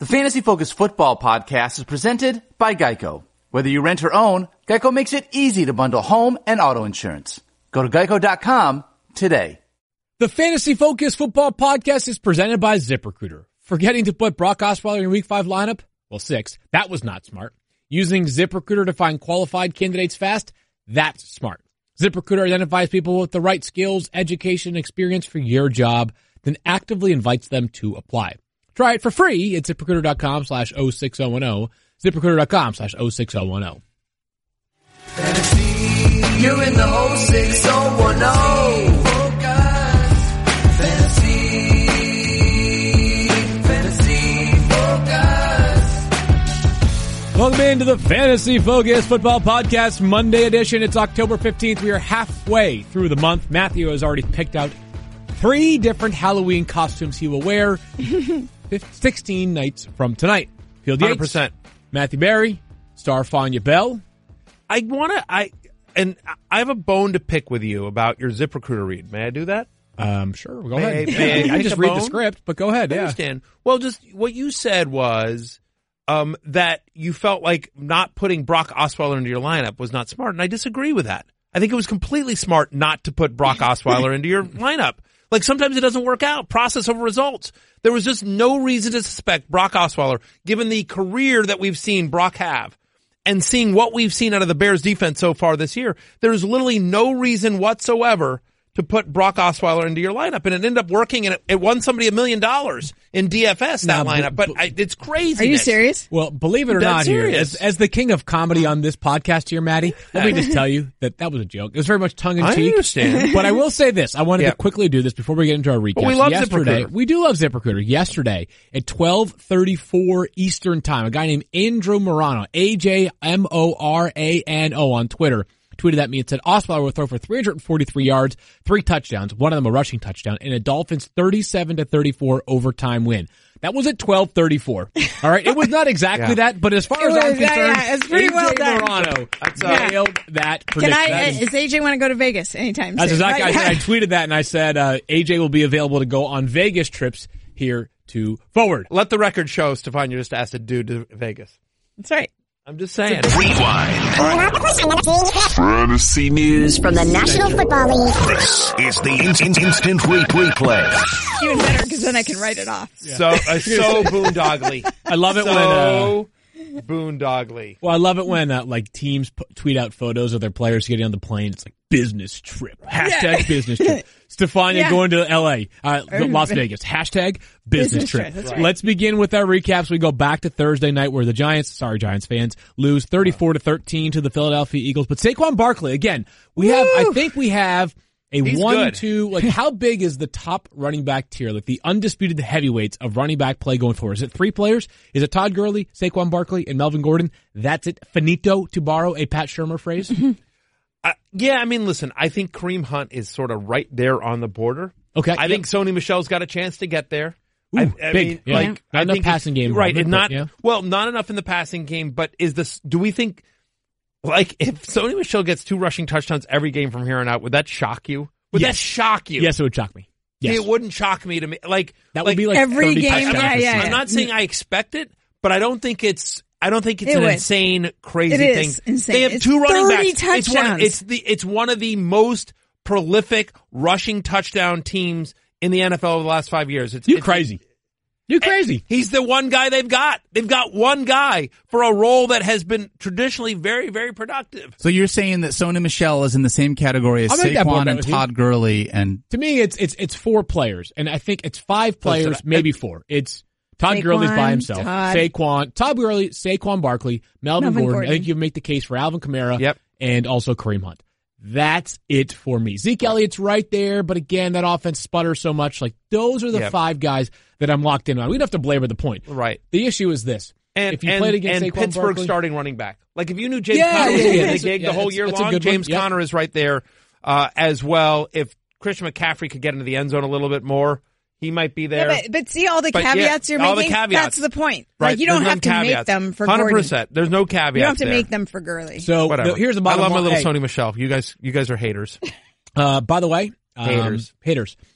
The Fantasy Focus Football Podcast is presented by Geico. Whether you rent or own, Geico makes it easy to bundle home and auto insurance. Go to geico.com today. The Fantasy Focus Football Podcast is presented by ZipRecruiter. Forgetting to put Brock Osweiler in your Week 5 lineup? Well, 6. That was not smart. Using ZipRecruiter to find qualified candidates fast? That's smart. ZipRecruiter identifies people with the right skills, education, and experience for your job, then actively invites them to apply. Try it for free at ZipRecruiter.com/06010. ZipRecruiter.com/06010. Fantasy, you're in the 06010. Fantasy Focus. Welcome into the Fantasy Focus Football Podcast Monday edition. It's October 15th. We are halfway through the month. Matthew has already picked out 3 different Halloween costumes he will wear 16 nights from tonight. Field Yates, 100%. Matthew Berry, Starfania Bell. I have a bone to pick with you about your ZipRecruiter read. May I do that? Sure. Go ahead. May I pick just a read the bone? script, but go ahead. I Yeah. understand. Well, just what you said was that you felt like not putting Brock Osweiler into your lineup was not smart, and I disagree with that. I think it was completely smart not to put Brock Osweiler into your lineup. Like, sometimes it doesn't work out. Process over results. There was just no reason to suspect Brock Osweiler, given the career that we've seen Brock have, and seeing what we've seen out of the Bears defense so far this year. There's literally no reason whatsoever to put Brock Osweiler into your lineup, and it ended up working, and it won somebody $1 million in DFS, that lineup. But it's crazy. Are you serious? Well, believe it or Dead not, here, serious. as the king of comedy on this podcast here, Maddie, let me just tell you that was a joke. It was very much tongue-in-cheek. I understand. But I will say this. I wanted to quickly do this before we get into our recap. But we love Yesterday, ZipRecruiter. we do love ZipRecruiter. Yesterday, at 12:34 Eastern Time, a guy named Andrew Morano, AJMORANO on Twitter, tweeted at me and said, Osweiler will throw for 343 yards, 3 touchdowns, one of them a rushing touchdown, and a Dolphins 37-34 overtime win. That was at 12:34. All right. It was not exactly that, but as far as I'm concerned, it's pretty well done. Morano nailed that prediction. Does AJ want to go to Vegas anytime That's soon? exactly. Right? I tweeted that and I said, AJ will be available to go on Vegas trips here to forward. Let the record show, Stefan, you just asked a dude to Vegas. That's right. I'm just saying. Rewind. Fantasy news From the National Football League. This is the instant replay. Even better because then I can write it off. So boondoggly. I love it boondoggly. Well, I love it when like teams tweet out photos of their players getting on the plane. It's like business trip. Hashtag business trip. Stefania going to LA, Las Vegas. Hashtag business trip. That's right. Let's begin with our recaps. We go back to Thursday night where the Giants fans, lose 34-13 to the Philadelphia Eagles. But Saquon Barkley, again, I think we have a He's 1-2, like how big is the top running back tier, like the undisputed heavyweights of running back play going forward? Is it 3 players? Is it Todd Gurley, Saquon Barkley, and Melvin Gordon? That's it. Finito, to borrow a Pat Shurmur phrase. Yeah, I mean, listen, I think Kareem Hunt is sort of right there on the border. Okay. I think Sony Michel's got a chance to get there. Ooh, I big. mean, Yeah. like, Not I enough think passing game right? involvement, And but, yeah. not enough in the passing game. But do we think, like, if Sony Michel gets 2 rushing touchdowns every game from here on out, would that shock you? Would that shock you? Yes, it would shock me. Yes. It wouldn't shock me to me. Like That would be like every 30 game, touchdowns. yeah. I'm not saying I expect it, but I don't think it's an would. insane, crazy It thing. is insane. They have It's 2 running 30 backs. touchdowns. It's one of the most prolific rushing touchdown teams in the NFL over the last 5 years. It's crazy. You crazy. He's the one guy they've got. They've got one guy for a role that has been traditionally very, very productive. So you're saying that Sony Michel is in the same category as I'll make that board Saquon bet and with you. Todd Gurley and To me, it's 4 players, and I think it's 5 players, maybe 4. It's Todd Saquon, Gurley's by himself. Todd Gurley, Saquon Barkley, Melvin Gordon. I think you make the case for Alvin Kamara. Yep. And also Kareem Hunt. That's it for me. Zeke Elliott's right there, but again, that offense sputters so much. Like, those are the 5 guys that I'm locked in on. We don't have to belabor the point. Right. The issue is this. And, if you played against Saquon Pittsburgh Barkley, starting running back. Like, if you knew James Conner was going to get the gig the whole year that's a long, good one. James Yep. Conner is right there as well. If Christian McCaffrey could get into the end zone a little bit more, he might be there. Yeah, but see all the But, caveats you're all the making? caveats. That's the point. Right. Like, you don't There's have to none make caveats. them for 100%. Gordon. There's no caveats. You don't have to there. make them for Gurley. So Whatever. here's the I bottom love my line. little Hey, Sony Michel. You guys are haters. by the way, Haters.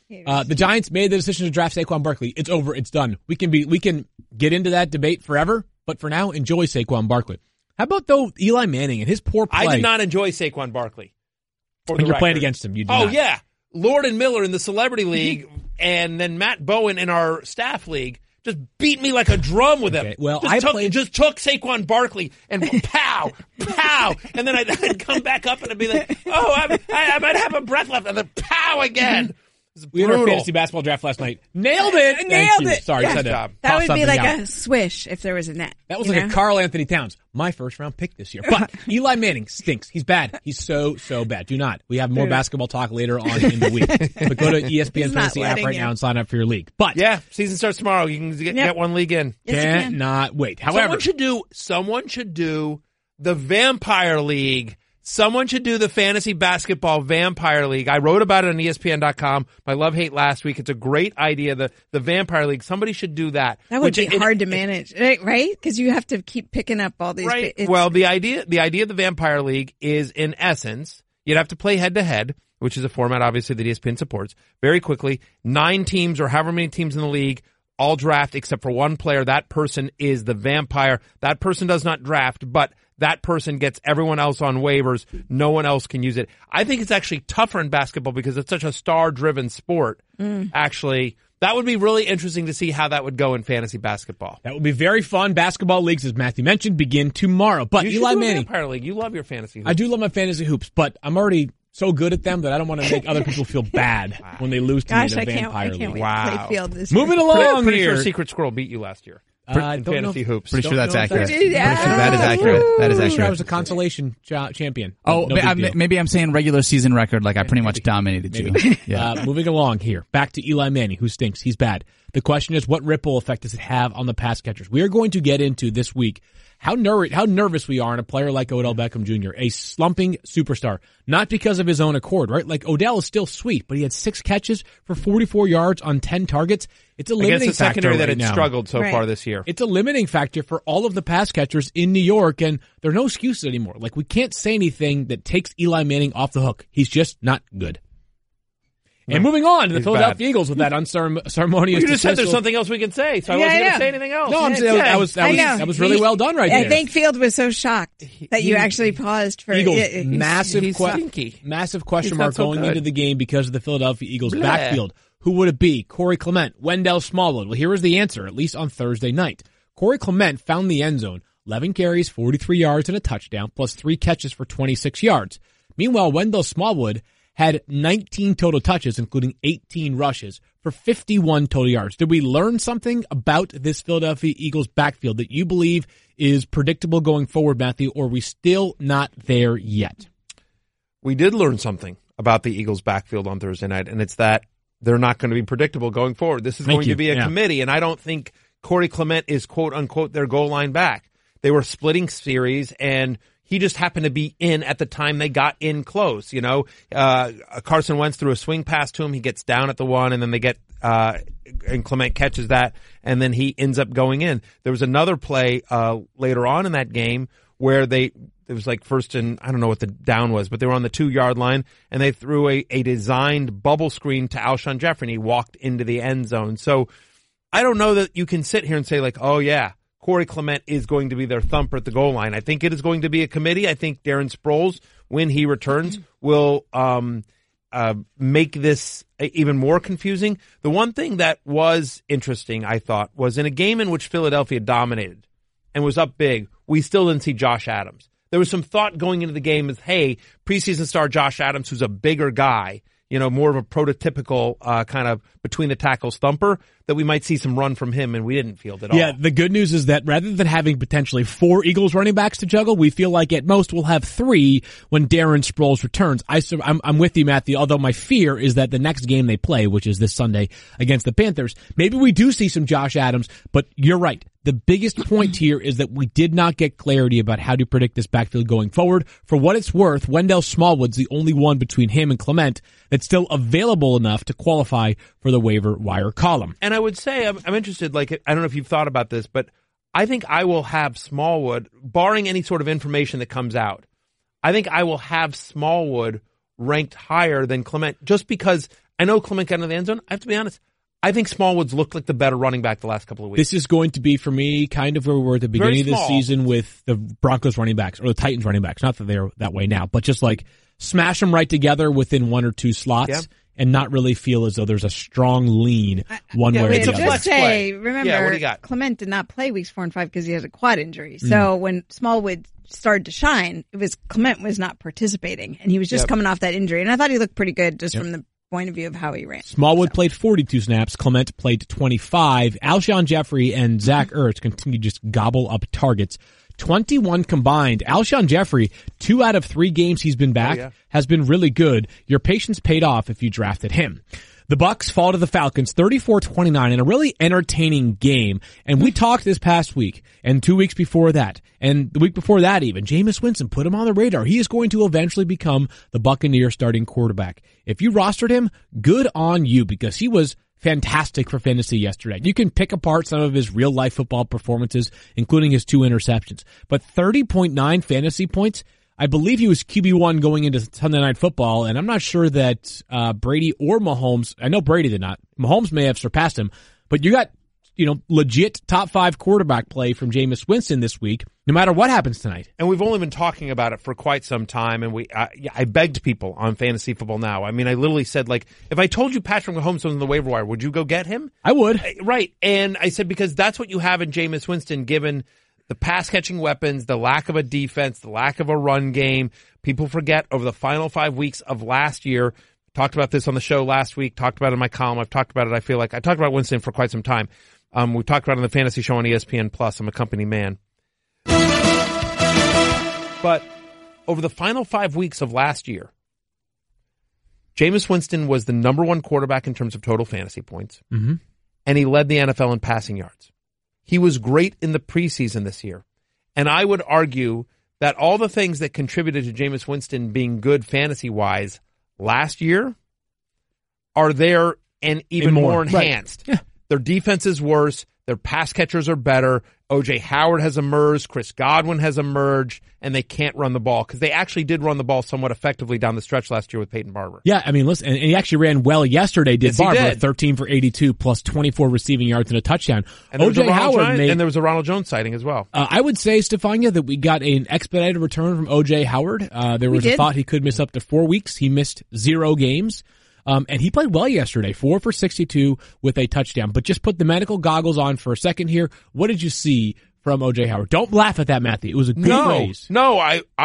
The Giants made the decision to draft Saquon Barkley. It's over. It's done. We can get into that debate forever, but for now, enjoy Saquon Barkley. How about though Eli Manning and his poor play? I did not enjoy Saquon Barkley. When you're playing against him, you do not. Yeah. Lord and Miller in the Celebrity League, and then Matt Bowen in our Staff League just beat me like a drum with him. Okay, well, just took Saquon Barkley and pow, pow, and then I'd come back up and I'd be like, oh, I might have a breath left, and then pow again. We had our fantasy basketball draft last night. Nailed it. Nailed it. Sorry, Yeah. just had to That toss would be something like out. a swish if there was a net. That was you like know? a Karl Anthony Towns, my first round pick this year. But Eli Manning stinks. He's bad. He's so bad. Do not. We have more basketball talk later on in the week. But go to ESPN He's not Fantasy app letting right you. now and sign up for your league. But Yeah, season starts tomorrow. You can get one league in. Yes, you can. cannot wait. However, Someone should do the Vampire League. Someone should do the Fantasy Basketball Vampire League. I wrote about it on ESPN.com. My love-hate last week. It's a great idea, the Vampire League. Somebody should do that. That would be hard to manage, right? Because you have to keep picking up all these. Right. it's- Well, the idea of the Vampire League is, in essence, you'd have to play head-to-head, which is a format, obviously, that ESPN supports, very quickly. 9 teams or however many teams in the league all draft except for one player. That person is the vampire. That person does not draft, but that person gets everyone else on waivers. No one else can use it. I think it's actually tougher in basketball because it's such a star-driven sport. Actually, that would be really interesting to see how that would go in fantasy basketball. that would be very fun. Basketball leagues, as Matthew mentioned, begin tomorrow. But You should Eli do a Manning, Vampire League. You love your fantasy hoops. I do love my fantasy hoops, but I'm already so good at them that I don't want to make other people feel bad when they lose to Gosh, me I in a can't Vampire wait League. to Wow. play field this Moving year. along Pretty here. sure Secret Squirrel beat you last year. Don't know fantasy if- hoops. Pretty don't sure that's know if accurate. Yeah. Pretty sure that is accurate. That is Pretty sure I accurate. was a consolation champion. Oh, No big deal. maybe I'm saying regular season record. Like I pretty much dominated you. Yeah. Moving along here, back to Eli Manning, who stinks. He's bad. The question is, what ripple effect does it have on the pass catchers? We are going to get into this week how nervous we are on a player like Odell Beckham Jr., a slumping superstar, not because of his own accord, right? Like Odell is still sweet, but he had 6 catches for 44 yards on 10 targets. It's a limiting Against the factor secondary that right had now. struggled so Right. far this year. It's a limiting factor for all of the pass catchers in New York, and there are no excuses anymore. Like, we can't say anything that takes Eli Manning off the hook. He's just not good. And moving on to the He's Philadelphia bad. Eagles with that unceremonious You just said there's dismissal. something else we can say, so I Yeah, wasn't going yeah. to say anything else. No, I'm saying that was really well done right I there. think Field was so shocked that you actually paused for Eagles, Yeah, massive he's stinky. massive question He's mark not so going good. into the game because of the Philadelphia Eagles Bleh. backfield. Who would it be? Corey Clement, Wendell Smallwood. Well, here was the answer, at least on Thursday night. Corey Clement found the end zone, 11 carries, 43 yards, and a touchdown, plus 3 catches for 26 yards. Meanwhile, Wendell Smallwood had 19 total touches, including 18 rushes for 51 total yards. Did we learn something about this Philadelphia Eagles backfield that you believe is predictable going forward, Matthew, or are we still not there yet? We did learn something about the Eagles' backfield on Thursday night, and it's that they're not going to be predictable going forward. This is Thank going you. to be a Yeah. committee, and I don't think Corey Clement is quote-unquote their goal line back. They were splitting series, and he just happened to be in at the time they got in close. You know, Carson Wentz threw a swing pass to him. He gets down at the 1, and then they get and Clement catches that, and then he ends up going in. There was another play later on in that game where it was like first and I don't know what the down was, but they were on the 2-yard line, and they threw a designed bubble screen to Alshon Jeffrey, and he walked into the end zone. So I don't know that you can sit here and say like, oh yeah, Corey Clement is going to be their thumper at the goal line. I think it is going to be a committee. I think Darren Sproles, when he returns, will make this even more confusing. The one thing that was interesting, I thought, was in a game in which Philadelphia dominated and was up big, we still didn't see Josh Adams. There was some thought going into the game as, hey, preseason star Josh Adams, who's a bigger guy, you know, more of a prototypical kind of between the tackles thumper, that we might see some run from him, and we didn't field it all. Yeah, the good news is that rather than having potentially 4 Eagles running backs to juggle, we feel like at most we'll have 3 when Darren Sproles returns. I'm with you, Matthew, although my fear is that the next game they play, which is this Sunday against the Panthers, maybe we do see some Josh Adams, but you're right. The biggest point here is that we did not get clarity about how to predict this backfield going forward. For what it's worth, Wendell Smallwood's the only one between him and Clement that's still available enough to qualify for the waiver wire column. And I would say, I'm interested, like, I don't know if you've thought about this, but I think I will have Smallwood, barring any sort of information that comes out, I think I will have Smallwood ranked higher than Clement just because I know Clement got into the end zone. I have to be honest. I think Smallwood's looked like the better running back the last couple of weeks. This is going to be, for me, kind of where we were at the beginning of the season with the Broncos running backs, or the Titans running backs. Not that they're that way now, but just like smash them right together within one or two slots and not really feel as though there's a strong lean one way or the other. Just say, remember, what do you got? Clement did not play weeks 4 and 5 because he had a quad injury. So when Smallwood started to shine, Clement was not participating, and he was just coming off that injury. And I thought he looked pretty good just from the point of view of how he ran. Smallwood played 42 snaps. Clement played 25. Alshon Jeffrey and Zach Ertz continue to just gobble up targets. 21 combined. Alshon Jeffrey, 2 out of 3 games he's been back, has been really good. Your patience paid off if you drafted him. The Bucs fall to the Falcons 34-29 in a really entertaining game. And we talked this past week and 2 weeks before that and the week before that even. Jameis Winston, put him on the radar. He is going to eventually become the Buccaneers starting quarterback. If you rostered him, good on you, because he was fantastic for fantasy yesterday. You can pick apart some of his real life football performances, including his 2 interceptions. But 30.9 fantasy points, I believe he was QB1 going into Sunday Night Football, and I'm not sure that Brady or Mahomes, I know Brady did not. Mahomes may have surpassed him, but you got, legit top 5 quarterback play from Jameis Winston this week, no matter what happens tonight. And we've only been talking about it for quite some time, and I begged people on Fantasy Football Now. I mean, I literally said, if I told you Patrick Mahomes was on the waiver wire, would you go get him? I would. Right. And I said, because that's what you have in Jameis Winston, given the pass-catching weapons, the lack of a defense, the lack of a run game. People forget over the final 5 weeks of last year, talked about this on the show last week, talked about it in my column, I've talked about it, I feel like. I talked about Winston for quite some time. We talked about it on the fantasy show on ESPN Plus. I'm a company man. But over the final 5 weeks of last year, Jameis Winston was the number 1 quarterback in terms of total fantasy points, and he led the NFL in passing yards. He was great in the preseason this year. And I would argue that all the things that contributed to Jameis Winston being good fantasy-wise last year are there and even more enhanced. Right. Yeah. Their defense is worse. Their pass catchers are better. O.J. Howard has emerged. Chris Godwin has emerged. And they can't run the ball, because they actually did run the ball somewhat effectively down the stretch last year with Peyton Barber. Yeah, I mean, listen, and he actually ran well yesterday, Barber, 13 for 82 plus 24 receiving yards and a touchdown. And O.J. Howard and there was a Ronald Jones sighting as well. I would say, Stefania, that we got an expedited return from O.J. Howard. There was a thought he could miss up to 4 weeks. He missed 0 games. And he played well yesterday, 4 for 62 with a touchdown. But just put the medical goggles on for a second here. What did you see from O.J. Howard? Don't laugh at that, Matthew. It was a good raise. No,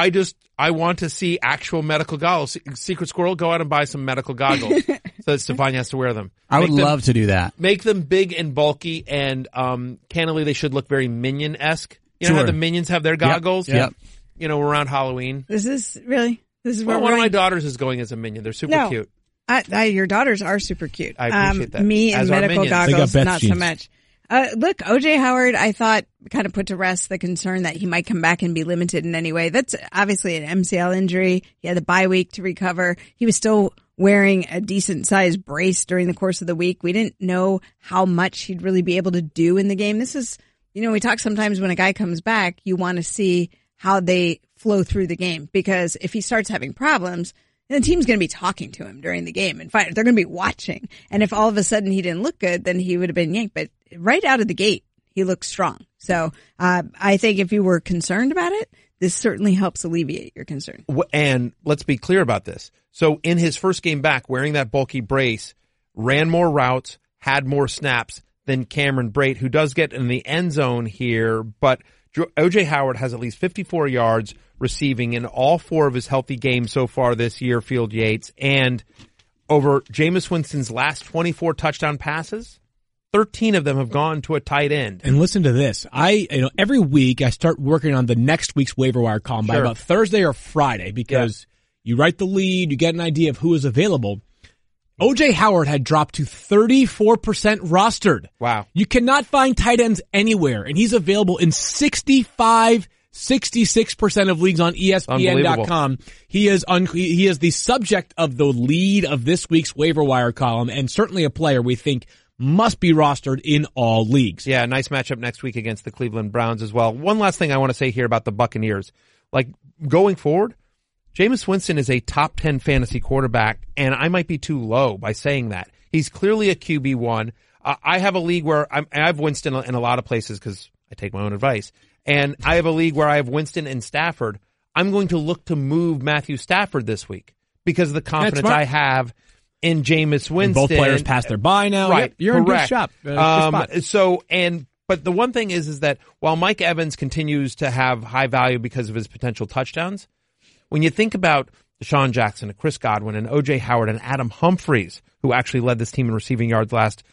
I want to see actual medical goggles. Secret Squirrel, go out and buy some medical goggles so that Stefania has to wear them. I would love to do that. Make them big and bulky, and candidly, they should look very Minion-esque. You know how the Minions have their goggles? Yep. Around Halloween. This is where one of my daughters is going as a Minion. They're super cute. Your daughters are super cute. I appreciate that. Me and medical goggles, not so much. Look, O.J. Howard, I thought, kind of put to rest the concern that he might come back and be limited in any way. That's obviously an MCL injury. He had the bye week to recover. He was still wearing a decent-sized brace during the course of the week. We didn't know how much he'd really be able to do in the game. This is, we talk sometimes when a guy comes back, you want to see how they flow through the game, because if he starts having problems, the team's going to be talking to him during the game, and they're going to be watching. And if all of a sudden he didn't look good, then he would have been yanked. But right out of the gate, he looks strong. So I think if you were concerned about it, this certainly helps alleviate your concern. And let's be clear about this. So in his first game back, wearing that bulky brace, ran more routes, had more snaps than Cameron Brate, who does get in the end zone here. But O.J. Howard has at least 54 yards receiving in all 4 of his healthy games so far this year, Field Yates. And over Jameis Winston's last 24 touchdown passes, 13 of them have gone to a tight end. And listen to this. Every week I start working on the next week's waiver wire column by about Thursday or Friday, because you write the lead, you get an idea of who is available. O.J. Howard had dropped to 34% rostered. Wow. You cannot find tight ends anywhere, and he's available in 66% of leagues on ESPN.com. He is the subject of the lead of this week's waiver wire column, and certainly a player we think must be rostered in all leagues. Yeah, nice matchup next week against the Cleveland Browns as well. One last thing I want to say here about the Buccaneers. Going forward, Jameis Winston is a top 10 fantasy quarterback, and I might be too low by saying that. He's clearly a QB1. I have a league where I have Winston in a lot of places because I take my own advice. And I have a league where I have Winston and Stafford. I'm going to look to move Matthew Stafford this week because of the confidence I have in Jameis Winston. And both players passed their bye now. Right. Yep, you're correct. in good spot. But the one thing is that while Mike Evans continues to have high value because of his potential touchdowns, when you think about Deshaun Jackson and Chris Godwin and O.J. Howard and Adam Humphries, who actually led this team in receiving yards last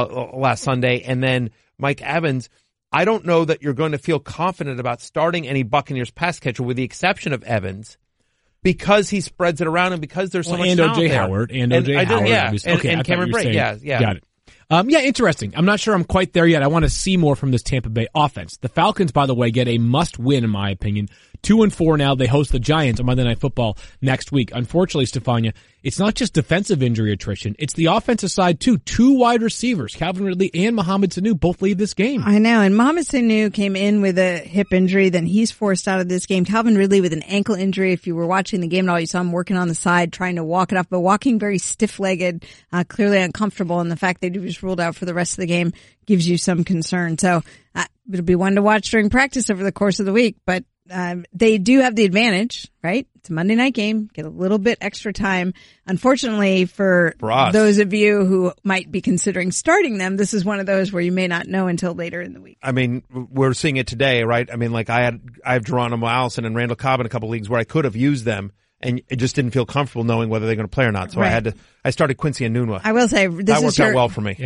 Sunday, and then Mike Evans, I don't know that you're going to feel confident about starting any Buccaneers pass catcher with the exception of Evans because he spreads it around and because there's so much and talent O.J. there. Howard and O.J. Howard. Yeah, okay, and Cameron Brate. Yeah. Got it. Interesting. I'm not sure I'm quite there yet. I want to see more from this Tampa Bay offense. The Falcons, by the way, get a must-win, in my opinion. 2-4 now. They host the Giants on Monday Night Football next week. Unfortunately, Stefania, it's not just defensive injury attrition. It's the offensive side, too. 2 wide receivers, Calvin Ridley and Mohamed Sanu, both leave this game. I know. And Mohamed Sanu came in with a hip injury. Then he's forced out of this game. Calvin Ridley with an ankle injury. If you were watching the game at all, you saw him working on the side, trying to walk it off, but walking very stiff-legged, clearly uncomfortable. And the fact that he was ruled out for the rest of the game gives you some concern. So it'll be one to watch during practice over the course of the week. But they do have the advantage, right? It's a Monday night game. Get a little bit extra time. Unfortunately, for those of you who might be considering starting them, this is one of those where you may not know until later in the week. I mean, we're seeing it today, right? I mean, like I have Geronimo Allison and Randall Cobb in a couple leagues where I could have used them, and it just didn't feel comfortable knowing whether they're going to play or not. So I started Quincy Enunwa. I will say that worked out well for me.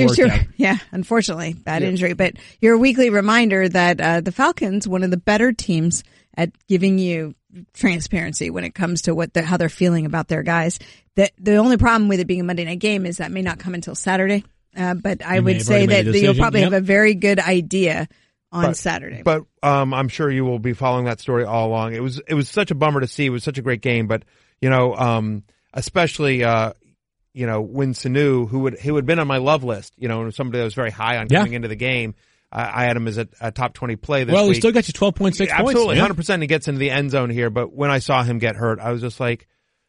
Unfortunately, bad injury, but your weekly reminder that the Falcons, one of the better teams at giving you transparency when it comes to how they're feeling about their guys. The only problem with it being a Monday night game is that may not come until Saturday. But I would say that you'll probably have a very good idea on Saturday. But I'm sure you will be following that story all along. It was such a bummer to see. It was such a great game, but especially when Sanu, who had been on my love list, somebody that was very high on coming into the game. I had him as a top 20 play this week. Well, he still got you 12.6 points. Absolutely, 100%. He gets into the end zone here, but when I saw him get hurt, I was just like,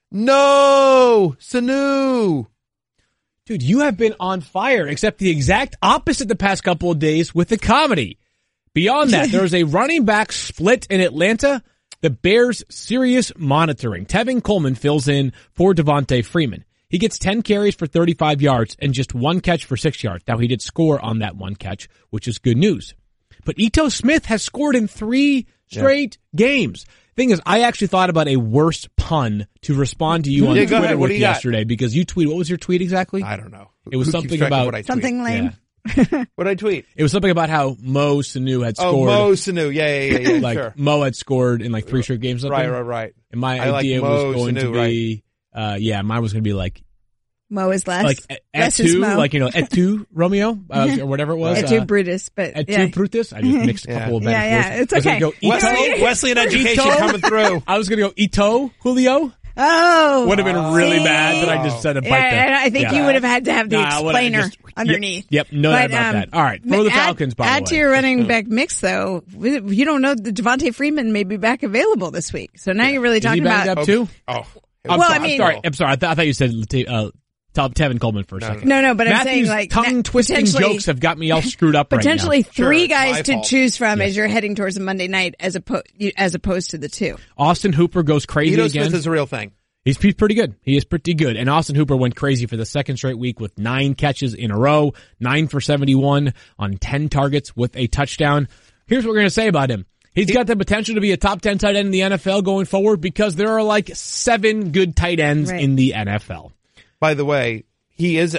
no, Sanu. Dude, you have been on fire, except the exact opposite the past couple of days with the comedy. Beyond that, there was a running back split in Atlanta. The Bears' serious monitoring. Tevin Coleman fills in for Devontae Freeman. He gets 10 carries for 35 yards and just 1 catch for 6 yards. Now, he did score on that 1 catch, which is good news. But Ito Smith has scored in 3 straight games. Thing is, I actually thought about a worse pun to respond to you on Twitter with yesterday because you tweeted. What was your tweet exactly? I don't know. It was something about something lame. Yeah. What did I tweet? It was something about how Mo Sanu had scored. Oh, Mo Sanu. Yeah. Like sure. Mo had scored in like 3 straight games. Or something. Right. And my idea was going to be, mine was going to be like, Mo is less. Like et tu, like et tu Romeo or whatever it was. Et tu Brutus, but et tu Brutus. I just mixed a couple of bad words. It's okay. Wesleyan education coming through. I was going to go Ito Julio. Oh, would have been really bad that I just said a bite there. I think you would have had to have the explainer underneath. Yep, no doubt about that. All right, for the Falcons, by the way. Add to your running back mix, though. You don't know that Devontae Freeman may be back available this week. So now you're really talking about. Is he back up too? Oh, I'm sorry. I thought you said Tevin Coleman for a second. No, but I'm saying like tongue-twisting jokes have got me all screwed up right now. Potentially 3 guys to choose from as you're heading towards a Monday night as opposed to the 2. Austin Hooper goes crazy again. Ito Smith is a real thing. He's pretty good. He is pretty good. And Austin Hooper went crazy for the 2nd straight week with 9 catches in a row, 9 for 71 on 10 targets with a touchdown. Here's what we're going to say about him. He's got the potential to be a top 10 tight end in the NFL going forward because there are like 7 good tight ends in the NFL. By the way, he is,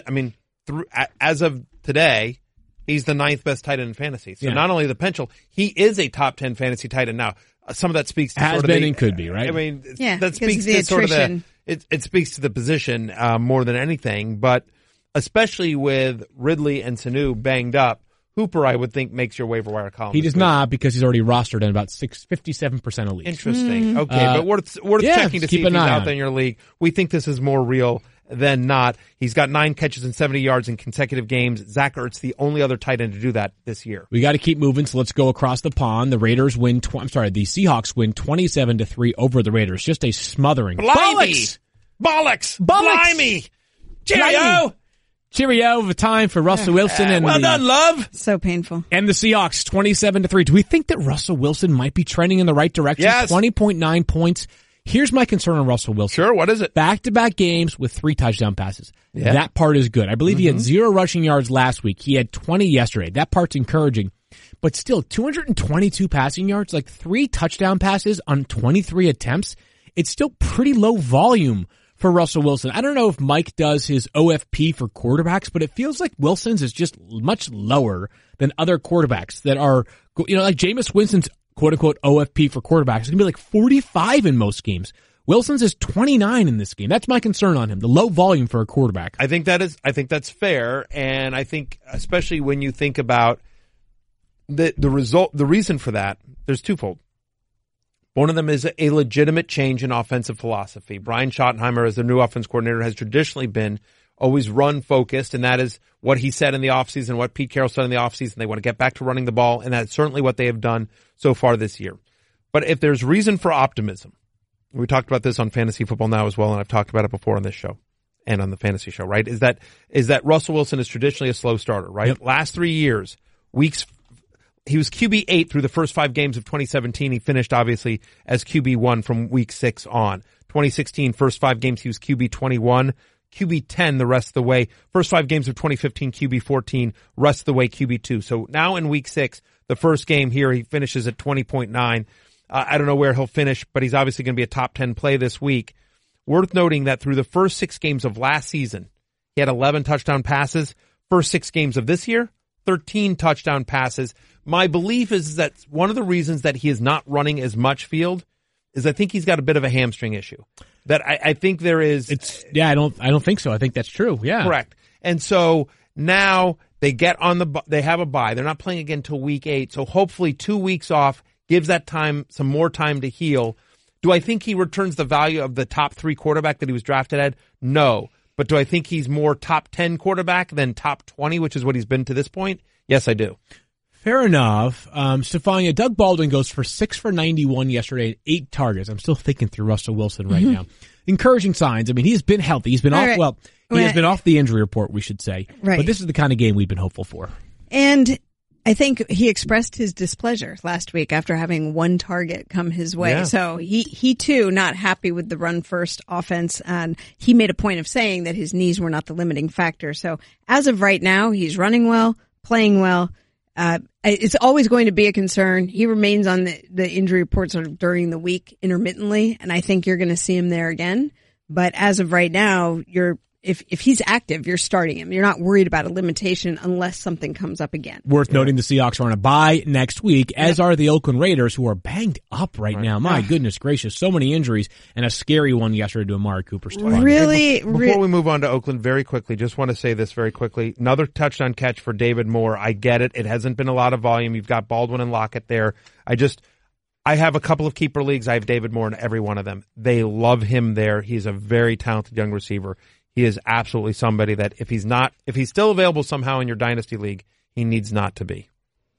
as of today, he's the 9th best tight end in fantasy. So not only the potential, he is a top 10 fantasy tight end now. Some of that speaks to has been and could be, right? That speaks to sort of it speaks to the position more than anything. But especially with Ridley and Sanu banged up, Cooper, I would think, makes your waiver wire column. He does not, because he's already rostered in about 57% of leagues. Interesting. Okay, but worth checking to see if he's out there in your league. We think this is more real than not. He's got 9 catches and 70 yards in consecutive games. Zach Ertz, the only other tight end to do that this year. We got to keep moving, so let's go across the pond. The Seahawks win 27-3 over the Raiders. Just a smothering. Bollocks! Blimey! Cheerio of a time for Russell Wilson. And well done, love. So painful. And the Seahawks, 27-3. Do we think that Russell Wilson might be trending in the right direction? Yes. 20.9 points. Here's my concern on Russell Wilson. Sure, what is it? Back-to-back games with 3 touchdown passes. Yeah. That part is good. I believe he had 0 rushing yards last week. He had 20 yesterday. That part's encouraging. But still, 222 passing yards, like 3 touchdown passes on 23 attempts. It's still pretty low volume for Russell Wilson. I don't know if Mike does his OFP for quarterbacks, but it feels like Wilson's is just much lower than other quarterbacks that are, like Jameis Winston's quote-unquote OFP for quarterbacks. It's going to be like 45 in most games. Wilson's is 29 in this game. That's my concern on him, the low volume for a quarterback. I think that's fair, and I think especially when you think about the reason for that, there's twofold. One of them is a legitimate change in offensive philosophy. Brian Schottenheimer, as the new offense coordinator, has traditionally been always run-focused, and that is what he said in the offseason, what Pete Carroll said in the offseason. They want to get back to running the ball, and that's certainly what they have done so far this year. But if there's reason for optimism, we talked about this on Fantasy Football Now as well, and I've talked about it before on this show and on the Fantasy Show, right? Is that Russell Wilson is traditionally a slow starter, right? Yep. Last 3 years, he was QB 8 through the first 5 games of 2017. He finished obviously as QB 1 from week 6 on. 2016, first 5 games, he was QB 21, QB 10 the rest of the way. First 5 games of 2015, QB 14, rest of the way QB 2. So now in week 6, the first game here, he finishes at 20.9. I don't know where he'll finish, but he's obviously going to be a top 10 play this week. Worth noting that through the first 6 games of last season, he had 11 touchdown passes. First 6 games of this year, 13 touchdown passes. My belief is that one of the reasons that he is not running as much field is I think he's got a bit of a hamstring issue. That I think there is. I don't think so. I think that's true. Yeah. Correct. And so now they they have a bye. They're not playing again until week 8. So hopefully 2 weeks off gives that time some more time to heal. Do I think he returns the value of the top 3 quarterback that he was drafted at? No. But do I think he's more top 10 quarterback than top 20, which is what he's been to this point? Yes, I do. Fair enough. Stefania, Doug Baldwin goes for 6 for 91 yesterday, 8 targets. I'm still thinking through Russell Wilson right now. Encouraging signs. I mean, he's been healthy. He's been he has been off the injury report, we should say. Right. But this is the kind of game we've been hopeful for. And I think he expressed his displeasure last week after having 1 target come his way. Yeah. So he too not happy with the run first offense, and he made a point of saying that his knees were not the limiting factor. So as of right now, he's running well, playing well. It's always going to be a concern. He remains on the injury reports during the week intermittently, and I think you're going to see him there again. But as of right now, if he's active, you're starting him. You're not worried about a limitation unless something comes up again. Worth noting the Seahawks are on a bye next week, as are the Oakland Raiders, who are banged up right now. My goodness gracious, so many injuries, and a scary one yesterday to Amari Cooper. Really? Before we move on to Oakland very quickly, just want to say this very quickly. Another touchdown catch for David Moore. I get it. It hasn't been a lot of volume. You've got Baldwin and Lockett there. I have a couple of keeper leagues. I have David Moore in every one of them. They love him there. He's a very talented young receiver. He is absolutely somebody that if he's still available somehow in your dynasty league, he needs not to be.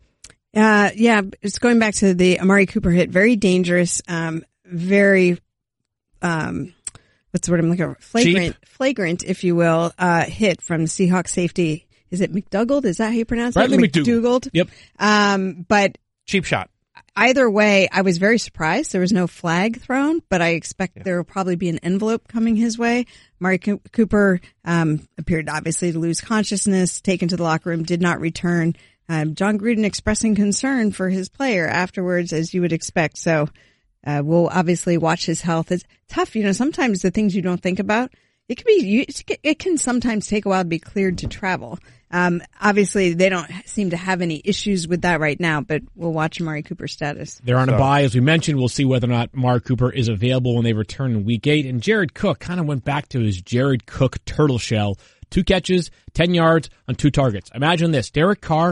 It's going back to the Amari Cooper hit. Very dangerous. Very, what's the word I'm looking for? Flagrant, if you will, hit from Seahawks safety. Is it McDougald? Is that how you pronounce it? Bradley McDougald. Yep. But cheap shot. Either way, I was very surprised. There was no flag thrown, but I expect there will probably be an envelope coming his way. Amari Cooper appeared obviously to lose consciousness, taken to the locker room, did not return. John Gruden expressing concern for his player afterwards, as you would expect. So we'll obviously watch his health. It's tough. Sometimes the things you don't think about, it can sometimes take a while to be cleared to travel. Obviously, they don't seem to have any issues with that right now, but we'll watch Amari Cooper's status. They're on a bye, as we mentioned. We'll see whether or not Amari Cooper is available when they return in Week 8. And Jared Cook kind of went back to his Jared Cook turtle shell. 2 catches, 10 yards on 2 targets. Imagine this. Derek Carr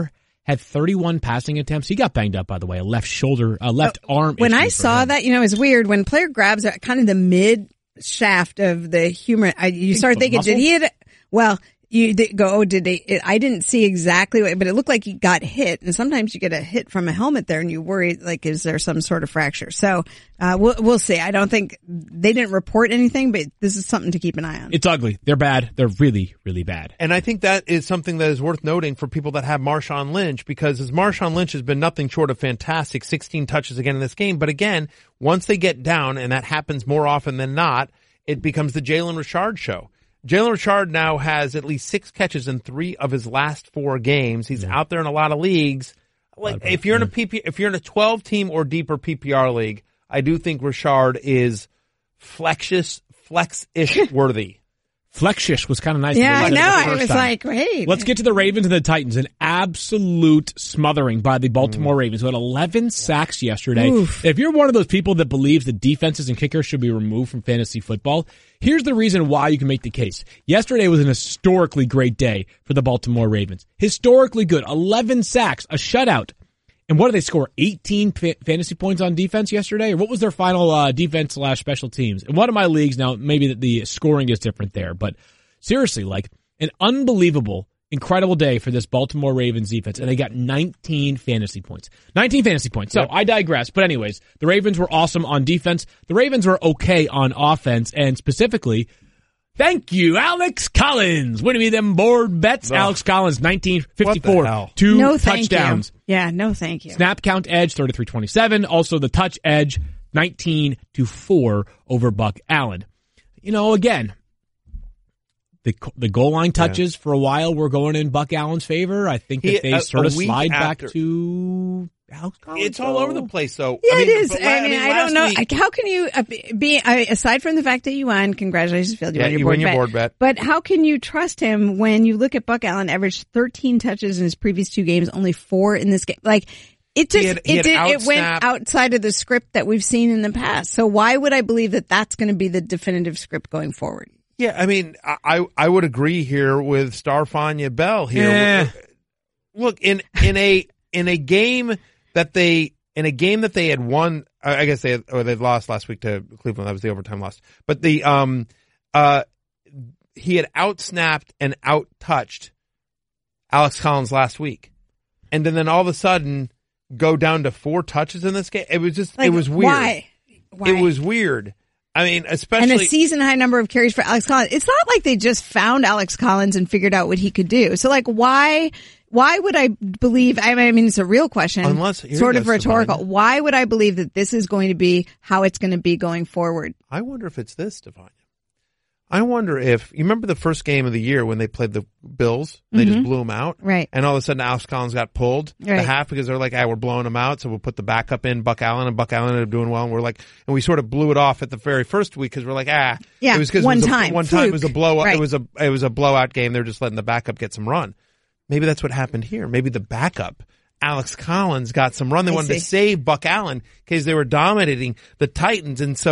had 31 passing attempts. He got banged up, by the way, a left shoulder, left arm. When I saw that, it's weird. When a player grabs kind of the mid shaft of the humerus, you start thinking, muscle? did he hit it? Well, you go, did they? I didn't see exactly what, but it looked like he got hit. And sometimes you get a hit from a helmet there and you worry, like, is there some sort of fracture? So, we'll see. I don't think they didn't report anything, but this is something to keep an eye on. It's ugly. They're bad. They're really, really bad. And I think that is something that is worth noting for people that have Marshawn Lynch, because as Marshawn Lynch has been nothing short of fantastic, 16 touches again in this game. But again, once they get down, and that happens more often than not, it becomes the Jalen Richard show. Jalen Richard now has at least 6 catches in 3 of his last 4 games. He's out there in a lot of leagues. Like, if you're in a 12-team or deeper PPR league, I do think Richard is flex-ish worthy. Flexish was kind of nice. Yeah, I know. I was like, wait. Let's get to the Ravens and the Titans. An absolute smothering by the Baltimore Ravens, who had 11 sacks yesterday. Oof. If you're one of those people that believes that defenses and kickers should be removed from fantasy football, here's the reason why you can make the case. Yesterday was an historically great day for the Baltimore Ravens. Historically good. 11 sacks, a shutout. And what did they score? 18 fantasy points on defense yesterday? Or what was their final defense/special teams? In one of my leagues, now maybe the scoring is different there, but seriously, like an unbelievable, incredible day for this Baltimore Ravens defense. And they got 19 fantasy points. 19 fantasy points. So I digress. But anyways, the Ravens were awesome on defense. The Ravens were okay on offense. And specifically, thank you, Alex Collins. Winning me them board bets. Alex Collins, 1954. 2 touchdowns. You. Yeah, no thank you. Snap count edge, 33-27. Also the touch edge, 19-4 over Buck Allen. Again, the goal line touches for a while were going in Buck Allen's favor. I think that they sort of slide back to Alex Collins. It's all over the place, though. Yeah, it is. I don't know. How can you be, aside from the fact that you won, congratulations, Phil, you won your board bet. But how can you trust him when you look at Buck Allen averaged 13 touches in his previous 2 games, only 4 in this game? Like, it went outside of the script that we've seen in the past. So why would I believe that that's going to be the definitive script going forward? Yeah, I mean, I would agree here with Starfania Bell here. Yeah. Look, in a game that they had won, I guess they'd lost last week to Cleveland. That was the overtime loss. But he had outsnapped and outtouched Alex Collins last week, and then all of a sudden go down to 4 touches in this game. It was just, it was weird. Why? It was weird. I mean, especially. And a season high number of carries for Alex Collins. It's not like they just found Alex Collins and figured out what he could do. So like, why would I believe, I mean, it's a real question. Sort of rhetorical. Stefania. Why would I believe that this is going to be how it's going to be going forward? I wonder if it's this, Stefania. I wonder if, you remember the first game of the year when they played the Bills? They just blew them out. Right. And all of a sudden Alex Collins got pulled the half because they're like, we're blowing them out, so we'll put the backup in, Buck Allen, and Buck Allen ended up doing well, and we're like, and we sort of blew it off at the very first week because we're like, Yeah, it was because one time it was a blowout. Right. It was a blowout game. They're just letting the backup get some run. Maybe that's what happened here. Maybe the backup, Alex Collins, got some run. They wanted to save Buck Allen because they were dominating the Titans, and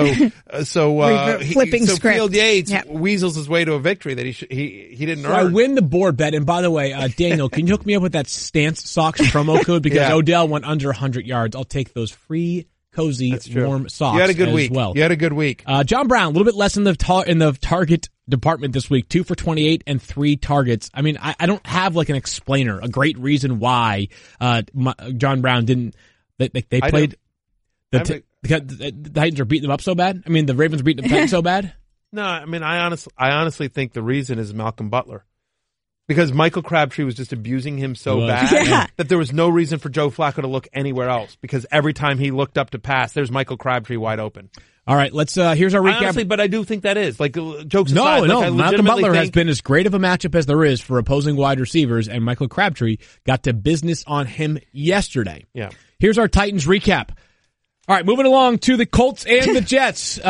flipping script. Field Yates weasels his way to a victory that he didn't earn. I win the board bet, and by the way, Daniel, can you hook me up with that Stance Socks promo code because Odell went under 100 yards? I'll take those free, cozy, warm socks. You had a good week. Well, you had a good week. John Brown, a little bit less in the target department this week, 2 for 28 and 3 targets. I mean, I don't have like an explainer, a great reason why John Brown didn't. They played. The Titans are beating them up so bad. I mean, the Ravens are beating the Titans so bad. No, I mean, I honestly think the reason is Malcolm Butler. Because Michael Crabtree was just abusing him so bad that there was no reason for Joe Flacco to look anywhere else. Because every time he looked up to pass, there's Michael Crabtree wide open. All right, let's. Here's our recap. Honestly, but I do think that is like jokes aside. No. Malcolm Butler has been as great of a matchup as there is for opposing wide receivers, and Michael Crabtree got to business on him yesterday. Yeah. Here's our Titans recap. All right, moving along to the Colts and the Jets.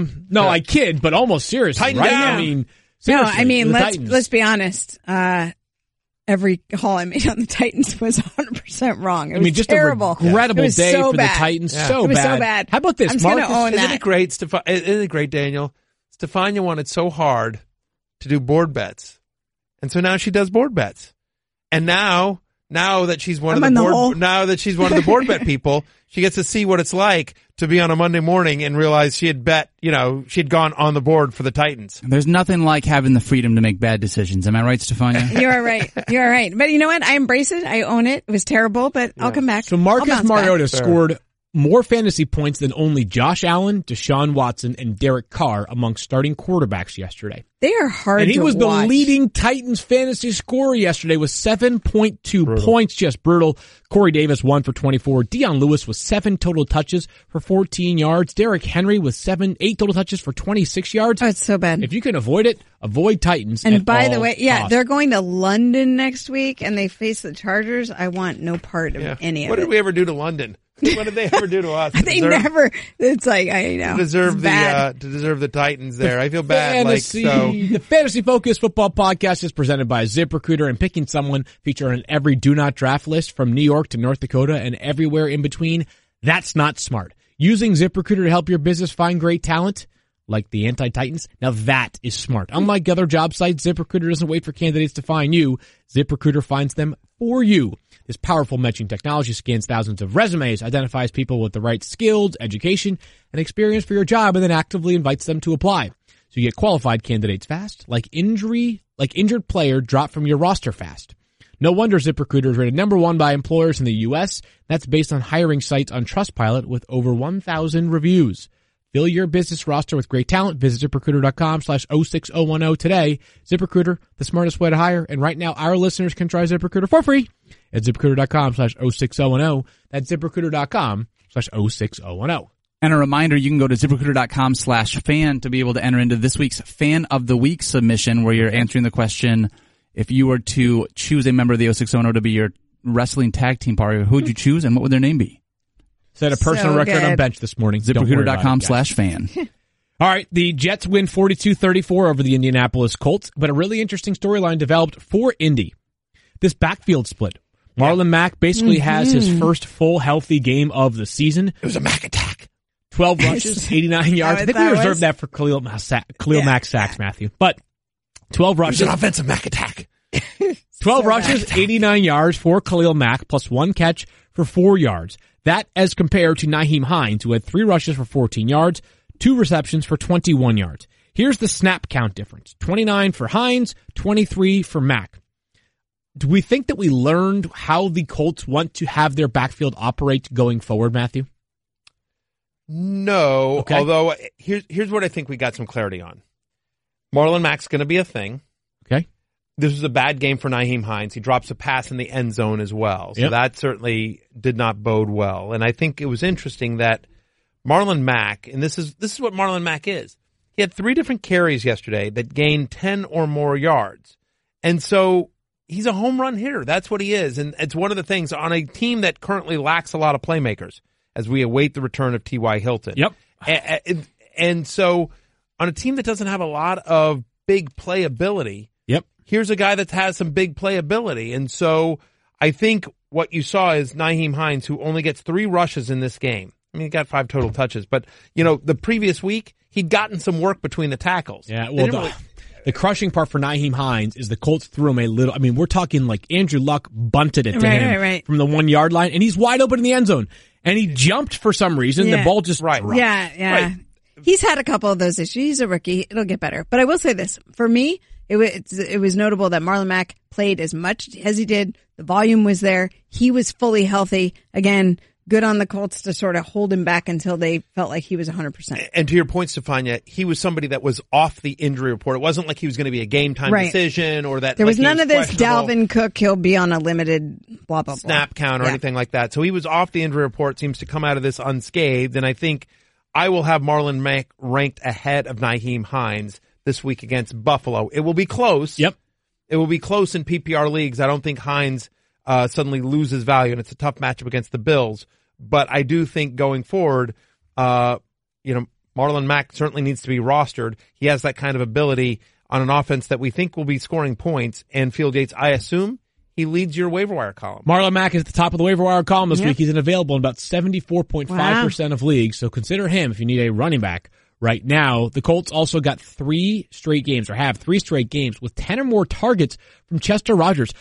I kid, but almost seriously, Titan right? down. I mean, seriously, let's be honest. Every call I made on the Titans was 100% wrong. It was just terrible. A regrettable day so for bad. the Titans. Yeah. So it was bad. so bad. How about this, Marcus? Isn't it great, Isn't it great, Daniel? Stefania wanted so hard to do board bets. And so now she does board bets. And now now that she's one of the board bet people, she gets to see what it's like to be on a Monday morning and realize she had bet, she'd gone on the board for the Titans. There's nothing like having the freedom to make bad decisions. Am I right, Stefania? You are right. You are right. But you know what? I embrace it. I own it. It was terrible, but I'll come back. So Marcus Mariota scored more fantasy points than only Josh Allen, Deshaun Watson, and Derek Carr among starting quarterbacks yesterday. They are hard to watch. And he was the leading Titans fantasy scorer yesterday with 7.2 points. Just brutal. Corey Davis, 1 for 24. Dion Lewis with 7 total touches for 14 yards. Derrick Henry with 8 total touches for 26 yards. Oh, it's so bad. If you can avoid it, avoid Titans. And by the way, they're going to London next week and they face the Chargers. I want no part of any of it. What did we ever do to London? What did they ever do to us? They never. It's like, I know. To deserve the Titans there. I feel bad. The Fantasy Focus Football Podcast is presented by ZipRecruiter, and picking someone featured on every do not draft list from New York to North Dakota and everywhere in between. That's not smart. Using ZipRecruiter to help your business find great talent, like the anti-Titans, now that is smart. Unlike other job sites, ZipRecruiter doesn't wait for candidates to find you. ZipRecruiter finds them for you. This powerful matching technology scans thousands of resumes, identifies people with the right skills, education, and experience for your job, and then actively invites them to apply. So you get qualified candidates fast, like injured player drop from your roster fast. No wonder ZipRecruiter is rated #1 by employers in the U.S. That's based on hiring sites on Trustpilot with over 1,000 reviews. Fill your business roster with great talent. Visit ZipRecruiter.com/06010 today. ZipRecruiter, the smartest way to hire. And right now, our listeners can try ZipRecruiter for free at ZipRecruiter.com/06010. That's ZipRecruiter.com/06010. And a reminder, you can go to ZipRecruiter.com/fan to be able to enter into this week's Fan of the Week submission, where you're answering the question, if you were to choose a member of the 06010 to be your wrestling tag team partner, who would you choose and what would their name be? Set a personal record on bench this morning. ZipRecruiter.com/fan. All right, the Jets win 42-34 over the Indianapolis Colts, but a really interesting storyline developed for Indy. This backfield split. Marlon Mack basically has his first full healthy game of the season. It was a Mack attack. 12 rushes, 89 yards. I think we reserved that for Khalil Mack sacks, Matthew. But 12 rushes. It was an offensive Mack attack. 12 rushes, 89 yards for Khalil Mack, plus 1 catch for 4 yards. That as compared to Nyheim Hines, who had 3 rushes for 14 yards, 2 receptions for 21 yards. Here's the snap count difference. 29 for Hines, 23 for Mack. Do we think that we learned how the Colts want to have their backfield operate going forward, Matthew? No, okay. Although here's what I think we got some clarity on. Marlon Mack's going to be a thing. Okay. This was a bad game for Nyheim Hines. He drops a pass in the end zone as well. So that certainly did not bode well. And I think it was interesting that Marlon Mack, and this is what Marlon Mack is. He had 3 different carries yesterday that gained 10 or more yards. And so he's a home run hitter. That's what he is. And it's one of the things on a team that currently lacks a lot of playmakers as we await the return of T.Y. Hilton. Yep. And so on a team that doesn't have a lot of big playability, here's a guy that has some big playability. And so I think what you saw is Nyheim Hines, who only gets 3 rushes in this game. I mean, he got 5 total touches. But, the previous week, he'd gotten some work between the tackles. Yeah, well, the crushing part for Nyheim Hines is the Colts threw him a little. I mean, we're talking like Andrew Luck bunted it to him from the 1-yard line, and he's wide open in the end zone. And he jumped for some reason. The ball just dropped. Yeah. Right. He's had a couple of those issues. He's a rookie. It'll get better. But I will say this. For me, it was notable that Marlon Mack played as much as he did. The volume was there. He was fully healthy. Again, good on the Colts to sort of hold him back until they felt like he was 100%. And to your point, Stefania, he was somebody that was off the injury report. It wasn't like he was going to be a game-time decision or that. There was none of this Dalvin Cook, he'll be on a limited blah, blah, blah. Snap count or anything like that. So he was off the injury report, seems to come out of this unscathed. And I think I will have Marlon Mack ranked ahead of Nyheim Hines this week against Buffalo. It will be close. Yep. It will be close in PPR leagues. I don't think Hines suddenly loses value, and it's a tough matchup against the Bills. But I do think going forward, Marlon Mack certainly needs to be rostered. He has that kind of ability on an offense that we think will be scoring points. And Field Yates, I assume, he leads your waiver wire column. Marlon Mack is at the top of the waiver wire column this week. He's available in about 74.5% of leagues. So consider him if you need a running back. right now. The Colts also got 3 straight games, or have 3 straight games, with 10 or more targets from Chester Rogers.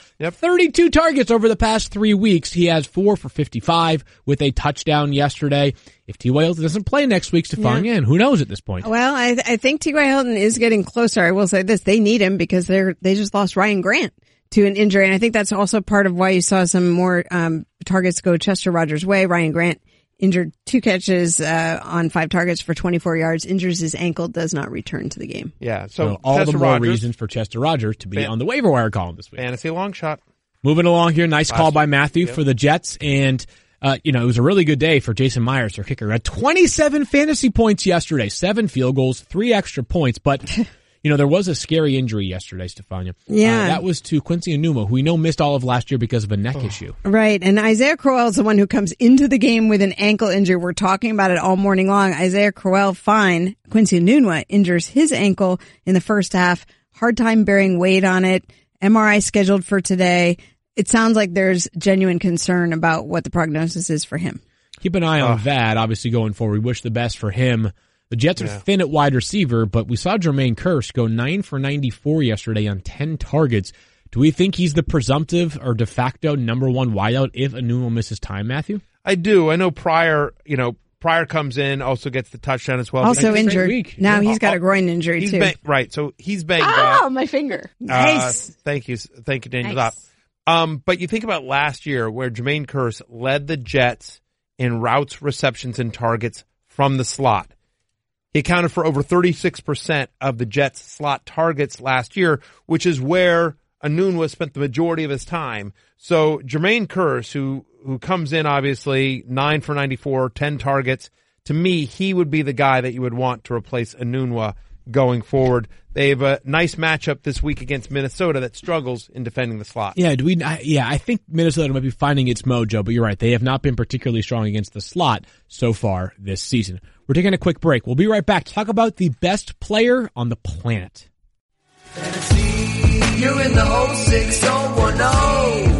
32 targets over the past 3 weeks. He has 4 for 55 with a touchdown yesterday. If T.Y. Hilton doesn't play next week, Stefania, and who knows at this point? Well, I think T.Y. Hilton is getting closer. I will say this. They need him because they just lost Ryan Grant to an injury. And I think that's also part of why you saw some more targets go Chester Rogers' way. Ryan Grant injured 2 catches on 5 targets for 24 yards, injures his ankle, does not return to the game. Yeah, so all Chester the more Rogers, reasons for Chester Rogers to be on the waiver wire column this week. Fantasy long shot. Moving along here, nice call by Matthew for the Jets. And, it was a really good day for Jason Myers, their kicker. Had 27 fantasy points yesterday, 7 field goals, 3 extra points, but there was a scary injury yesterday, Stefania. Yeah. That was to Quincy Enunwa, who we know missed all of last year because of a neck issue. Right. And Isaiah Crowell is the one who comes into the game with an ankle injury. We're talking about it all morning long. Isaiah Crowell, fine. Quincy Enunwa injures his ankle in the first half. Hard time bearing weight on it. MRI scheduled for today. It sounds like there's genuine concern about what the prognosis is for him. Keep an eye on that, obviously, going forward. We wish the best for him. The Jets are thin at wide receiver, but we saw Jermaine Kearse go 9 for 94 yesterday on 10 targets. Do we think he's the presumptive or de facto number 1 wideout if Enunwa misses time, Matthew? I do. I know Pryor comes in, also gets the touchdown as well. Also injured. Now he's got a groin injury too. Right. So he's banged up. Oh, my finger. Nice. Thank you, Daniel. Nice. But you think about last year where Jermaine Kearse led the Jets in routes, receptions, and targets from the slot. He accounted for over 36% of the Jets' slot targets last year, which is where Enunwa spent the majority of his time. So Jermaine Kearse, who comes in obviously 9 for 94, 10 targets, to me, he would be the guy that you would want to replace Enunwa going forward. They have a nice matchup this week against Minnesota that struggles in defending the slot. Yeah, I think Minnesota might be finding its mojo, but you're right. They have not been particularly strong against the slot so far this season. We're taking a quick break. We'll be right back to talk about the best player on the planet. Fantasy, you're in the 06010.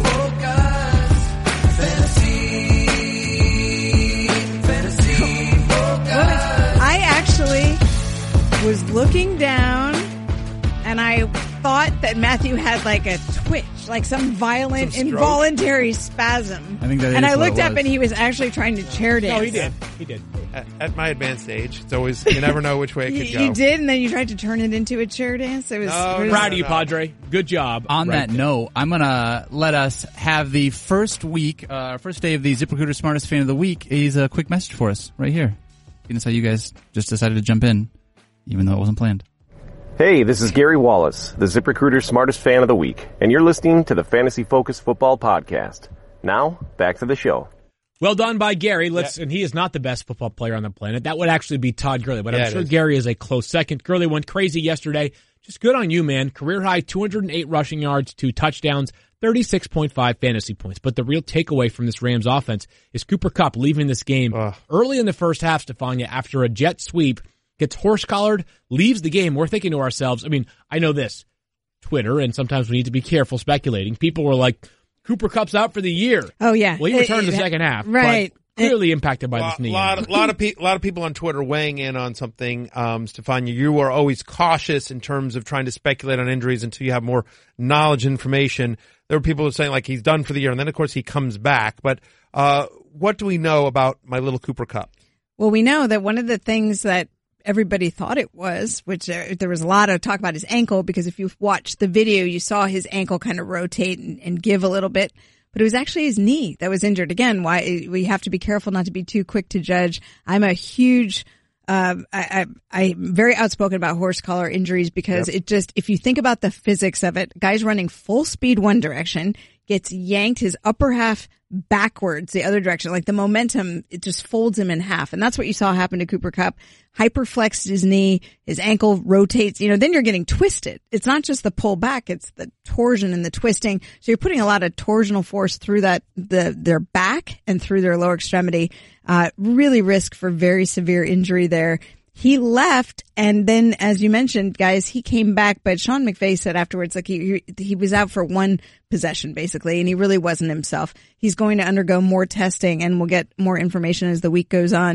I actually was looking down and I thought that Matthew had like a twitch, like some violent, involuntary spasm. I think that is and I what looked it up was. and he was actually trying to chair dance. No, he did. At my advanced age, it's always, you never know which way it could go. You did, and then you tried to turn it into a chair dance. It was Proud of you, Padre. Good job. On that note, I'm going to let us have the first day of the ZipRecruiter Smartest Fan of the Week. He's a quick message for us right here. That's how you guys just decided to jump in, even though it wasn't planned. Hey, this is Gary Wallace, the ZipRecruiter Smartest Fan of the Week, and you're listening to the Fantasy Focus Football Podcast. Now, back to the show. Well done by Gary. And he is not the best football player on the planet. That would actually be Todd Gurley, but I'm sure Gary is a close second. Gurley went crazy yesterday. Just good on you, man. Career high 208 rushing yards, 2 touchdowns, 36.5 fantasy points. But the real takeaway from this Rams offense is Cooper Kupp leaving this game early in the first half, Stefania, after a jet sweep, gets horse-collared, leaves the game. We're thinking to ourselves, I know this, Twitter, and sometimes we need to be careful speculating. People were like, Cooper Kupp's out for the year. Oh, yeah. Well, he returned the second half. Right. But clearly impacted by this knee. A lot of people on Twitter weighing in on something. Stefania, you are always cautious in terms of trying to speculate on injuries until you have more knowledge and information. There were people saying like he's done for the year, and then of course he comes back. But what do we know about my little Cooper Kupp? Well, we know that one of the things that everybody thought it was, which there was a lot of talk about his ankle, because if you watched the video, you saw his ankle kind of rotate and give a little bit. But it was actually his knee that was injured. Again, why we have to be careful not to be too quick to judge. I'm a huge, I'm very outspoken about horse collar injuries because it just, if you think about the physics of it, guy's running full speed one direction, gets yanked his upper half backwards the other direction. Like the momentum, it just folds him in half. And that's what you saw happen to Cooper Kupp. Hyperflexed his knee, his ankle rotates, then you're getting twisted. It's not just the pull back, it's the torsion and the twisting. So you're putting a lot of torsional force through their back and through their lower extremity. Really risk for very severe injury there. He left, and then, as you mentioned, guys, he came back, but Sean McVay said afterwards, like he was out for one possession, basically, and he really wasn't himself. He's going to undergo more testing, and we'll get more information as the week goes on.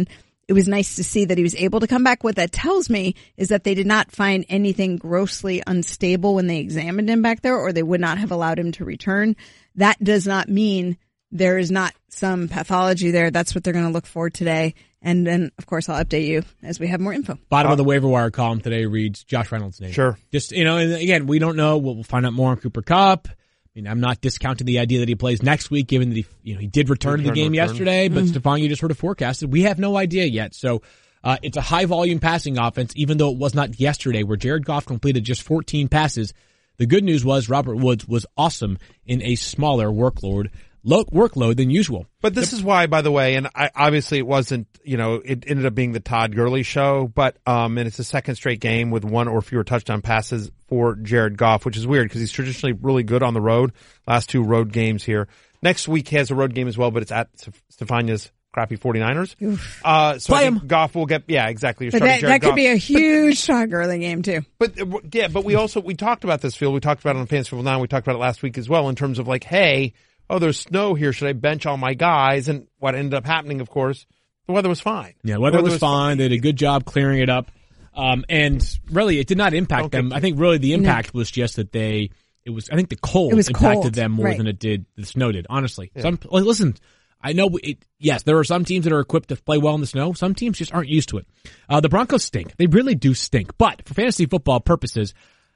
it was nice to see that he was able to come back. What that tells me is that they did not find anything grossly unstable when they examined him back there, or they would not have allowed him to return. That does not mean there is not some pathology there. That's what they're going to look for today. And then, of course, I'll update you as we have more info. Bottom of the waiver wire column today reads Josh Reynolds' name. Sure. Just, and again, we don't know. We'll find out more on Cooper Kupp. I mean, I'm not discounting the idea that he plays next week, given that he did return to the game yesterday, but Stefan, you just sort of forecasted. We have no idea yet. So, it's a high volume passing offense, even though it was not yesterday where Jared Goff completed just 14 passes. The good news was Robert Woods was awesome in a smaller workload than usual. But this is why, by the way, and obviously it wasn't, it ended up being the Todd Gurley show, but, and it's the second straight game with one or fewer touchdown passes for Jared Goff, which is weird because he's traditionally really good on the road. Last 2 road games here. Next week he has a road game as well, but it's at Stefania's crappy 49ers. So Play him. Goff will get, yeah, exactly. But that could be a huge Todd Gurley game too. But we talked about this, Phil. We talked about it on Fantasy Football Now. We talked about it last week as well in terms of like, hey, there's snow here. Should I bench all my guys? And what ended up happening, of course, the weather was fine. Yeah, weather was fine. They did a good job clearing it up. And really, it did not impact them. I think really the impact was just that I think the cold impacted them more than it did the snow did, honestly. Yeah. Listen, I know yes, there are some teams that are equipped to play well in the snow. Some teams just aren't used to it. The Broncos stink. They really do stink. But for fantasy football purposes,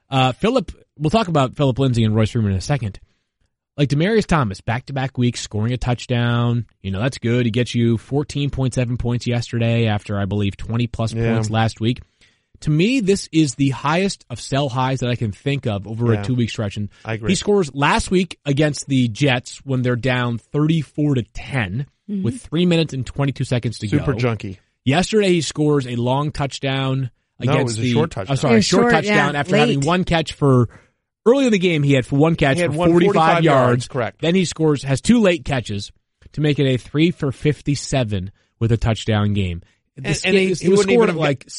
we'll talk about Phillip Lindsay and Royce Freeman in a second. Like Demaryius Thomas, back-to-back weeks, scoring a touchdown. That's good. He gets you 14.7 points yesterday after, I believe, 20-plus points last week. To me, this is the highest of sell highs that I can think of over a 2-week stretch. And I agree. He scores last week against the Jets when they're down 34-10 with 3 minutes and 22 seconds to go. Super junkie. Yesterday, he scores a long touchdown against a short touchdown. Short touchdown after having one catch for... Early in the game, he had one catch for 45 yards. Correct. Then he has 2 late catches to make it a 3 for 57 with a touchdown game. He was scored at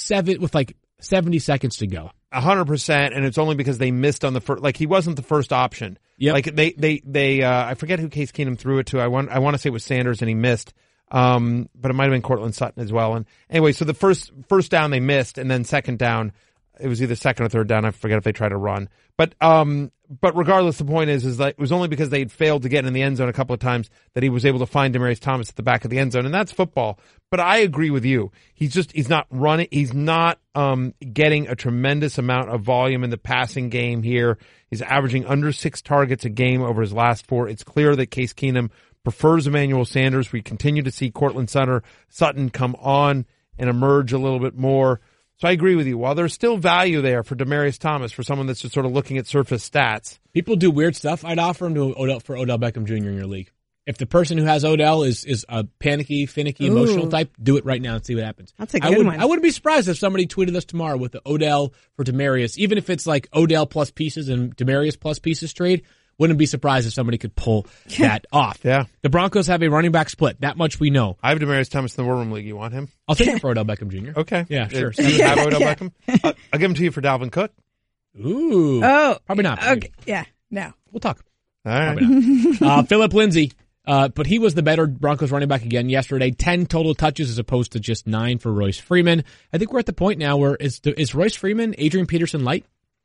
70 seconds to go. 100%, and it's only because they missed on the first. Like he wasn't the first option. Yep. Like they I forget who Case Keenum threw it to. I want to say it was Sanders, and he missed. But it might have been Cortland Sutton as well. And anyway, so the first down they missed, and then second down. It was either second or third down. I forget if they tried to run. But regardless, the point is that it was only because they had failed to get in the end zone a couple of times that he was able to find Demaryius Thomas at the back of the end zone. And that's football. But I agree with you. He's not running. He's not, getting a tremendous amount of volume in the passing game here. He's averaging under 6 targets a game over his last 4. It's clear that Case Keenum prefers Emmanuel Sanders. We continue to see Cortland Sutton come on and emerge a little bit more. So I agree with you. While there's still value there for Demaryius Thomas, for someone that's just sort of looking at surface stats. People do weird stuff. I'd offer him to Odell Beckham Jr. in your league. If the person who has Odell is a panicky, finicky, emotional type, do it right now and see what happens. That's a good one. I wouldn't be surprised if somebody tweeted us tomorrow with the Odell for Demaryius, even if it's like Odell plus pieces and Demaryius plus pieces trade. Wouldn't be surprised if somebody could pull that off. Yeah. The Broncos have a running back split. That much we know. I have Demaryius Thomas in the War Room League. You want him? I'll take him for Odell Beckham Jr. Okay. Yeah, sure. Have Odell Beckham? I'll give him to you for Dalvin Cook. Ooh. Oh. Probably not. Okay. Yeah. No. We'll talk. All right. Phillip Lindsay. But he was the better Broncos running back again yesterday. 10 total touches as opposed to just 9 for Royce Freeman. I think we're at the point now where is Royce Freeman Adrian Peterson light?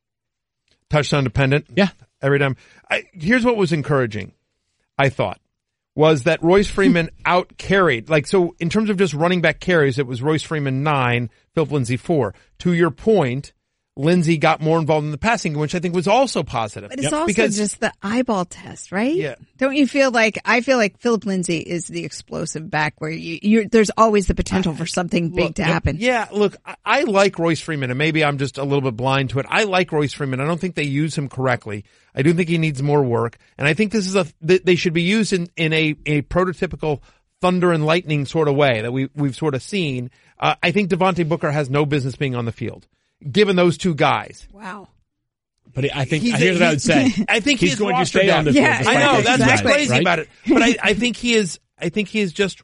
Touchdown dependent. Yeah. Every time. Here's what was encouraging, I thought, was that Royce Freeman out-carried. So in terms of just running back carries, it was Royce Freeman 9, Phillip Lindsay 4. To your point, Lindsay got more involved in the passing, which I think was also positive. But it's also just the eyeball test, right? Yeah. Don't you feel like, I feel like Phillip Lindsay is the explosive back where there's always the potential for something big to happen. Yeah, look, I like Royce Freeman, and maybe I'm just a little bit blind to it. I like Royce Freeman. I don't think they use him correctly. I do think he needs more work. And I think this is they should be used in a prototypical thunder and lightning sort of way that we've sort of seen. I think Devontae Booker has no business being on the field, given those two guys. Wow. But I think here's what I would say. I think he's going to stay on the field. Yeah, I know that's what's crazy right? about it. But I think he is just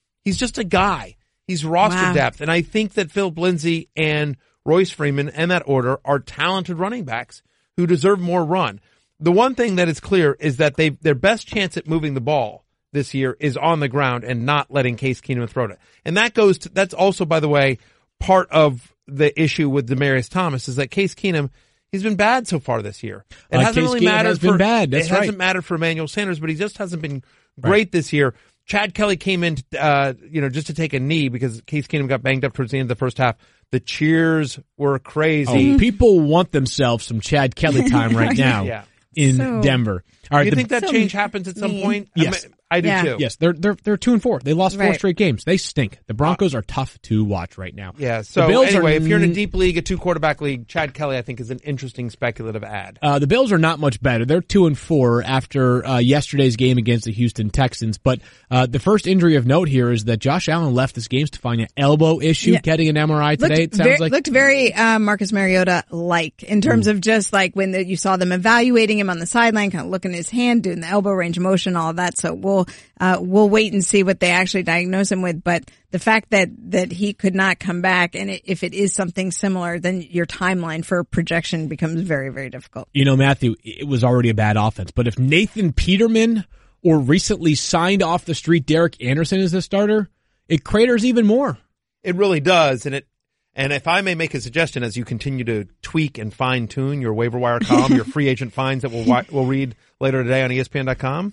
a guy. He's roster depth, and I think that Phillip Lindsay and Royce Freeman and that order are talented running backs who deserve more run. The one thing that is clear is that their best chance at moving the ball this year is on the ground and not letting Case Keenum throw it. And that's also, by the way, part of the issue with Demaryius Thomas is that Case Keenum, he's been bad so far this year. It hasn't really mattered for bad. It hasn't mattered for Emmanuel Sanders, but he just hasn't been great this year. Chad Kelly came in, just to take a knee because Case Keenum got banged up towards the end of the first half. The cheers were crazy. Oh, people want themselves some Chad Kelly time right now in Denver. All right, do you think that change happens at some point? Yes. I do too. Yes, they're 2-4. They lost 4 straight games. They stink. The Broncos are tough to watch right now. Yeah. So anyway, if you're in a deep league, a 2-quarterback league, Chad Kelly I think is an interesting speculative ad. The Bills are not much better. They're 2-4 after yesterday's game against the Houston Texans. But the first injury of note here is that Josh Allen left this game to find an elbow issue, getting an MRI today. Looked very Marcus Mariota-like in terms of just like when you saw them evaluating him on the sideline, kind of looking at his hand, doing the elbow range of motion, all of that. So we'll wait and see what they actually diagnose him with. But the fact that he could not come back, and if it is something similar, then your timeline for projection becomes very, very difficult. You know, Matthew, it was already a bad offense. But if Nathan Peterman or recently signed off the street Derek Anderson is the starter, it craters even more. It really does. And if I may make a suggestion, as you continue to tweak and fine tune your waiver wire column, your free agent finds that we'll read later today on ESPN.com.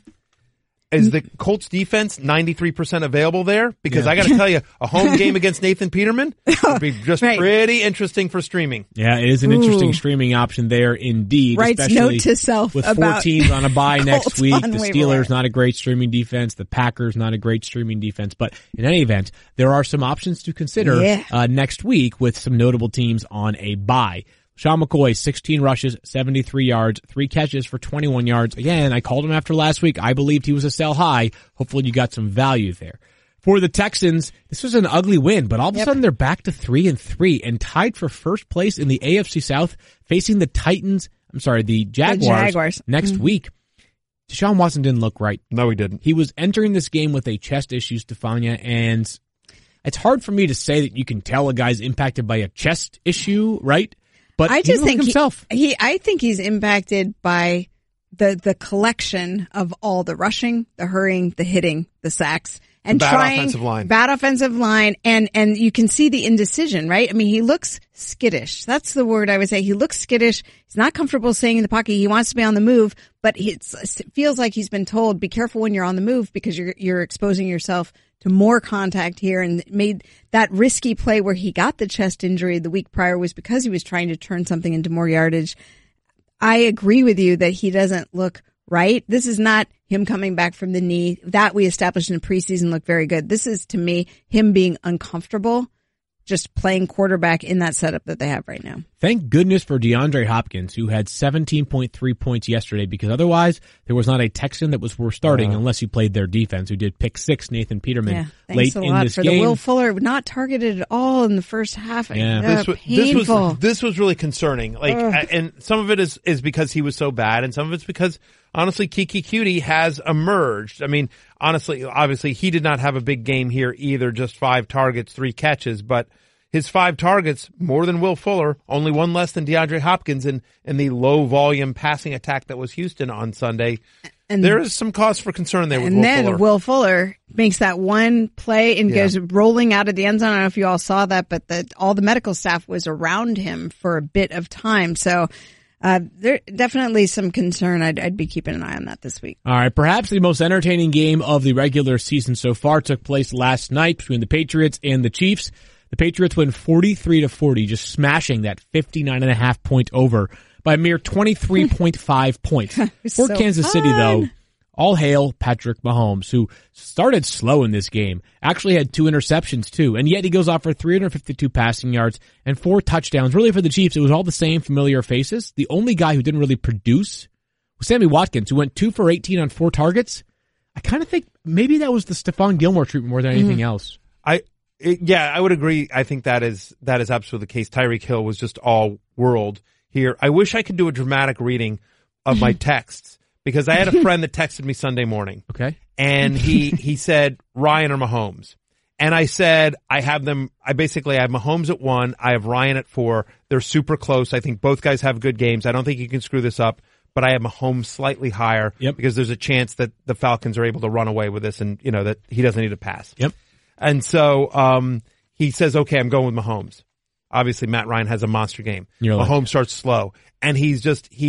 Is the Colts defense 93% available there? Because I got to tell you, a home game against Nathan Peterman would be just pretty interesting for streaming. Yeah, it is an interesting streaming option there indeed. Writes especially note to self with about 4 teams on a bye next week. The Steelers wire. not a great streaming defense. The Packers not a great streaming defense. But in any event, there are some options to consider next week with some notable teams on a bye. Sean McCoy, 16 rushes, 73 yards, 3 catches for 21 yards. Again, I called him after last week. I believed he was a sell high. Hopefully you got some value there. For the Texans, this was an ugly win, but all of a sudden they're back to 3-3 and tied for first place in the AFC South, facing the Jaguars next week. Deshaun Watson didn't look right. No, he didn't. He was entering this game with a chest issue, Stefania, and it's hard for me to say that you can tell a guy's impacted by a chest issue, right? But I just think himself. I think he's impacted by the collection of all the rushing, the hurrying, the hitting, the sacks, and bad offensive line, and you can see the indecision, right? I mean, he looks skittish. That's the word I would say. He looks skittish. He's not comfortable staying in the pocket. He wants to be on the move, but it feels like he's been told, be careful when you're on the move because you're exposing yourself to more contact here, and made that risky play where he got the chest injury the week prior was because he was trying to turn something into more yardage. I agree with you that he doesn't look right. This is not him coming back from the knee that we established in the preseason looked very good. This is, to me, him being uncomfortable just playing quarterback in that setup that they have right now. Thank goodness for DeAndre Hopkins, who had 17.3 points yesterday, because otherwise there was not a Texan that was worth starting unless you played their defense, who did pick 6 Nathan Peterman late in this game. The Will Fuller not targeted at all in the first half. Painful. This was really concerning. And some of it is because he was so bad, and some of it's because honestly, Kiki Cutie has emerged. I mean, honestly, obviously, he did not have a big game here either, just 5 targets, 3 catches, but his 5 targets, more than Will Fuller, only 1 less than DeAndre Hopkins in the low-volume passing attack that was Houston on Sunday. And there is some cause for concern there with Will Fuller. And then Will Fuller makes that one play and goes rolling out of the end zone. I don't know if you all saw that, but all the medical staff was around him for a bit of time, so there definitely some concern. I'd be keeping an eye on that this week. All right. Perhaps the most entertaining game of the regular season so far took place last night between the Patriots and the Chiefs. The Patriots win 43-40, just smashing that 59.5 point over by a mere 23.5 points. For Kansas City, though, all hail Patrick Mahomes, who started slow in this game, actually had 2 interceptions too, and yet he goes off for 352 passing yards and 4 touchdowns. Really, for the Chiefs, it was all the same familiar faces. The only guy who didn't really produce was Sammy Watkins, who went 2 for 18 on 4 targets. I kind of think maybe that was the Stephon Gilmore treatment more than anything else. I would agree. I think that is absolutely the case. Tyreek Hill was just all world here. I wish I could do a dramatic reading of my texts, because I had a friend that texted me Sunday morning. Okay. And he said, Ryan or Mahomes. And I said, I have Mahomes at 1. I have Ryan at 4. They're super close. I think both guys have good games. I don't think you can screw this up. but I have Mahomes slightly higher because there's a chance that the Falcons are able to run away with this and, that he doesn't need to pass. Yep. And so, he says, okay, I'm going with Mahomes. Obviously, Matt Ryan has a monster game. Mahomes starts slow and he's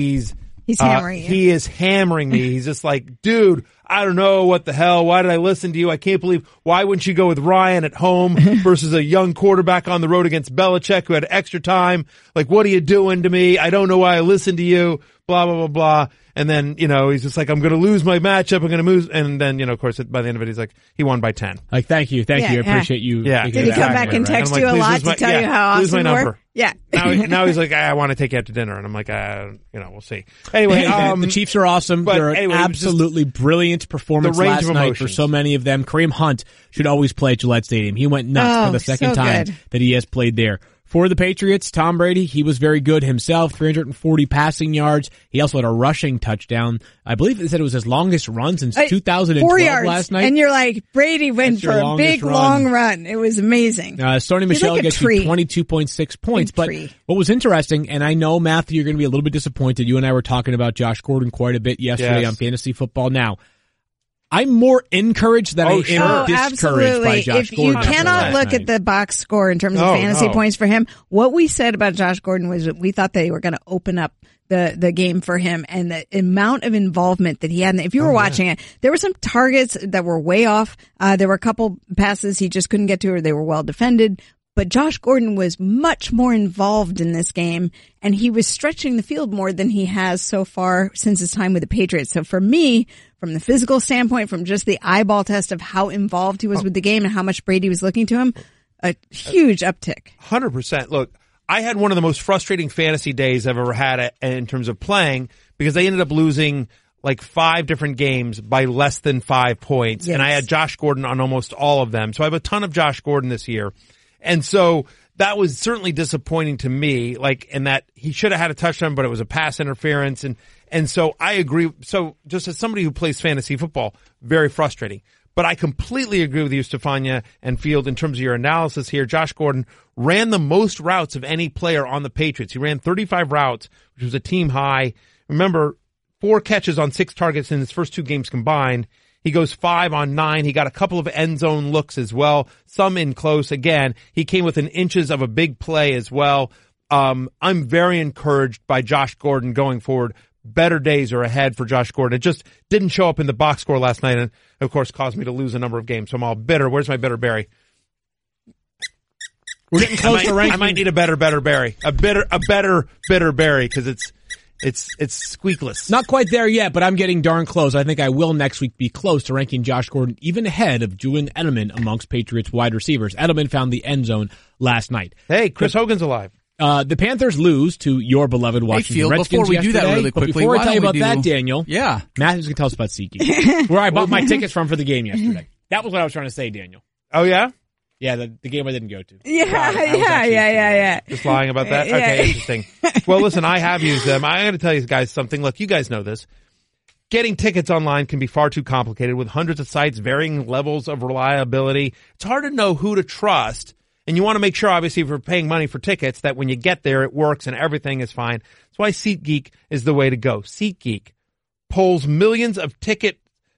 hammering you. He is hammering me. He's just like, dude, I don't know what the hell. Why did I listen to you? I can't believe, why wouldn't you go with Ryan at home versus a young quarterback on the road against Belichick who had extra time? Like, what are you doing to me? I don't know why I listened to you. Blah, blah, blah, blah. And then, he's just like, I'm going to lose my matchup. I'm going to lose. And then, of course, by the end of it, he's like, he won by 10. Like, thank you. I appreciate you. Yeah. Did he come back and text you a lot to tell you how awesome you were? Yeah. Now he's like, I want to take you out to dinner. And I'm like, we'll see. Anyway, the Chiefs are awesome. They're an absolutely brilliant performance last night for so many of them. Kareem Hunt should always play at Gillette Stadium. He went nuts for the second time that he has played there. For the Patriots, Tom Brady, he was very good himself, 340 passing yards. He also had a rushing touchdown. I believe they said it was his longest run since 2012 4 yards last night. And you're like, Brady went for a big, long run. It was amazing. Sony Michel gets you 22.6 points. But what was interesting, and I know, Matthew, you're going to be a little bit disappointed. You and I were talking about Josh Gordon quite a bit yesterday on Fantasy Football Now. I'm more encouraged than I am discouraged by Josh Gordon. You cannot look at the box score in terms of fantasy points for him. What we said about Josh Gordon was that we thought they were going to open up the game for him, and the amount of involvement that he had. If you were watching it, there were some targets that were way off. There were a couple passes he just couldn't get to, or they were well defended. But Josh Gordon was much more involved in this game, and he was stretching the field more than he has so far since his time with the Patriots. So for me, from the physical standpoint, from just the eyeball test of how involved he was with the game and how much Brady was looking to him, a huge uptick. 100%. Look, I had one of the most frustrating fantasy days I've ever had in terms of playing because I ended up losing like 5 different games by less than 5 points. Yes. And I had Josh Gordon on almost all of them. So I have a ton of Josh Gordon this year. And so that was certainly disappointing to me, like, in that he should have had a touchdown, but it was a pass interference. And so I agree. So just as somebody who plays fantasy football, very frustrating. But I completely agree with you, Stefania and Field, in terms of your analysis here. Josh Gordon ran the most routes of any player on the Patriots. He ran 35 routes, which was a team high. Remember, 4 catches on 6 targets in his first 2 games combined. He goes 5 on 9. He got a couple of end zone looks as well, some in close. Again, he came within inches of a big play as well. I'm very encouraged by Josh Gordon going forward. Better days are ahead for Josh Gordon. It just didn't show up in the box score last night and, of course, caused me to lose a number of games. So I'm all bitter. Where's my bitter berry? We're getting close to ranking. I might need a better berry. A better bitter berry because it's squeakless. Not quite there yet, but I'm getting darn close. I think I will next week be close to ranking Josh Gordon even ahead of Julian Edelman amongst Patriots wide receivers. Edelman found the end zone last night. Hey, Chris Hogan's alive. The Panthers lose to your beloved Washington Redskins before we yesterday. Do that really quickly, but before I tell you about that, Daniel, Matthew's going to tell us about SeatGeek, where I bought my tickets from for the game yesterday. That was what I was trying to say, Daniel. Oh, yeah? Yeah, the game I didn't go to. Yeah. Just lying about that? Okay, interesting. Well, listen, I have used them. I got to tell you guys something. Look, you guys know this. Getting tickets online can be far too complicated with hundreds of sites, varying levels of reliability. It's hard to know who to trust. And you want to make sure, obviously, if you're paying money for tickets, that when you get there, it works and everything is fine. That's why SeatGeek is the way to go. SeatGeek pulls millions of tickets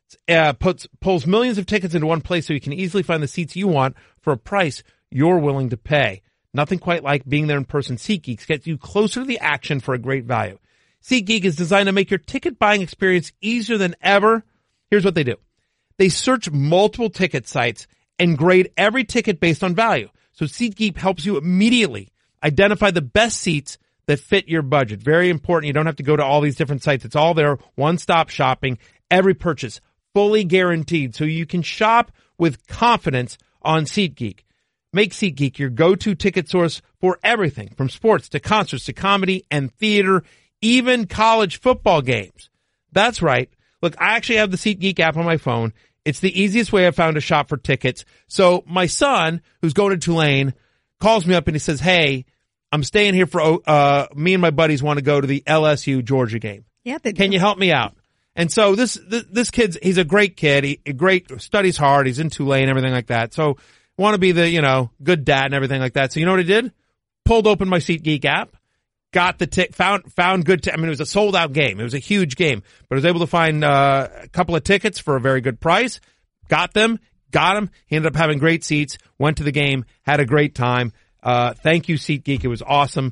into one place so you can easily find the seats you want for a price you're willing to pay. Nothing quite like being there in person. SeatGeek gets you closer to the action for a great value. SeatGeek is designed to make your ticket buying experience easier than ever. Here's what they do. They search multiple ticket sites and grade every ticket based on value. So SeatGeek helps you immediately identify the best seats that fit your budget. Very important. You don't have to go to all these different sites. It's all there. One-stop shopping. Every purchase fully guaranteed. So you can shop with confidence on SeatGeek. Make SeatGeek your go-to ticket source for everything from sports to concerts to comedy and theater, even college football games. That's right. Look, I actually have the SeatGeek app on my phone. It's the easiest way I've found to shop for tickets. So my son, who's going to Tulane, calls me up and he says, hey, I'm staying here for, me and my buddies want to go to the LSU Georgia game. Yeah, they do. Can you help me out? And so this kid's, he's a great kid. He studies hard. He's in Tulane, everything like that. So want to be the, good dad and everything like that. So you know what I did? Pulled open my SeatGeek app, got the found good. I mean, it was a sold out game. It was a huge game, but I was able to find a couple of tickets for a very good price. Got them. He ended up having great seats. Went to the game. Had a great time. Thank you, SeatGeek. It was awesome.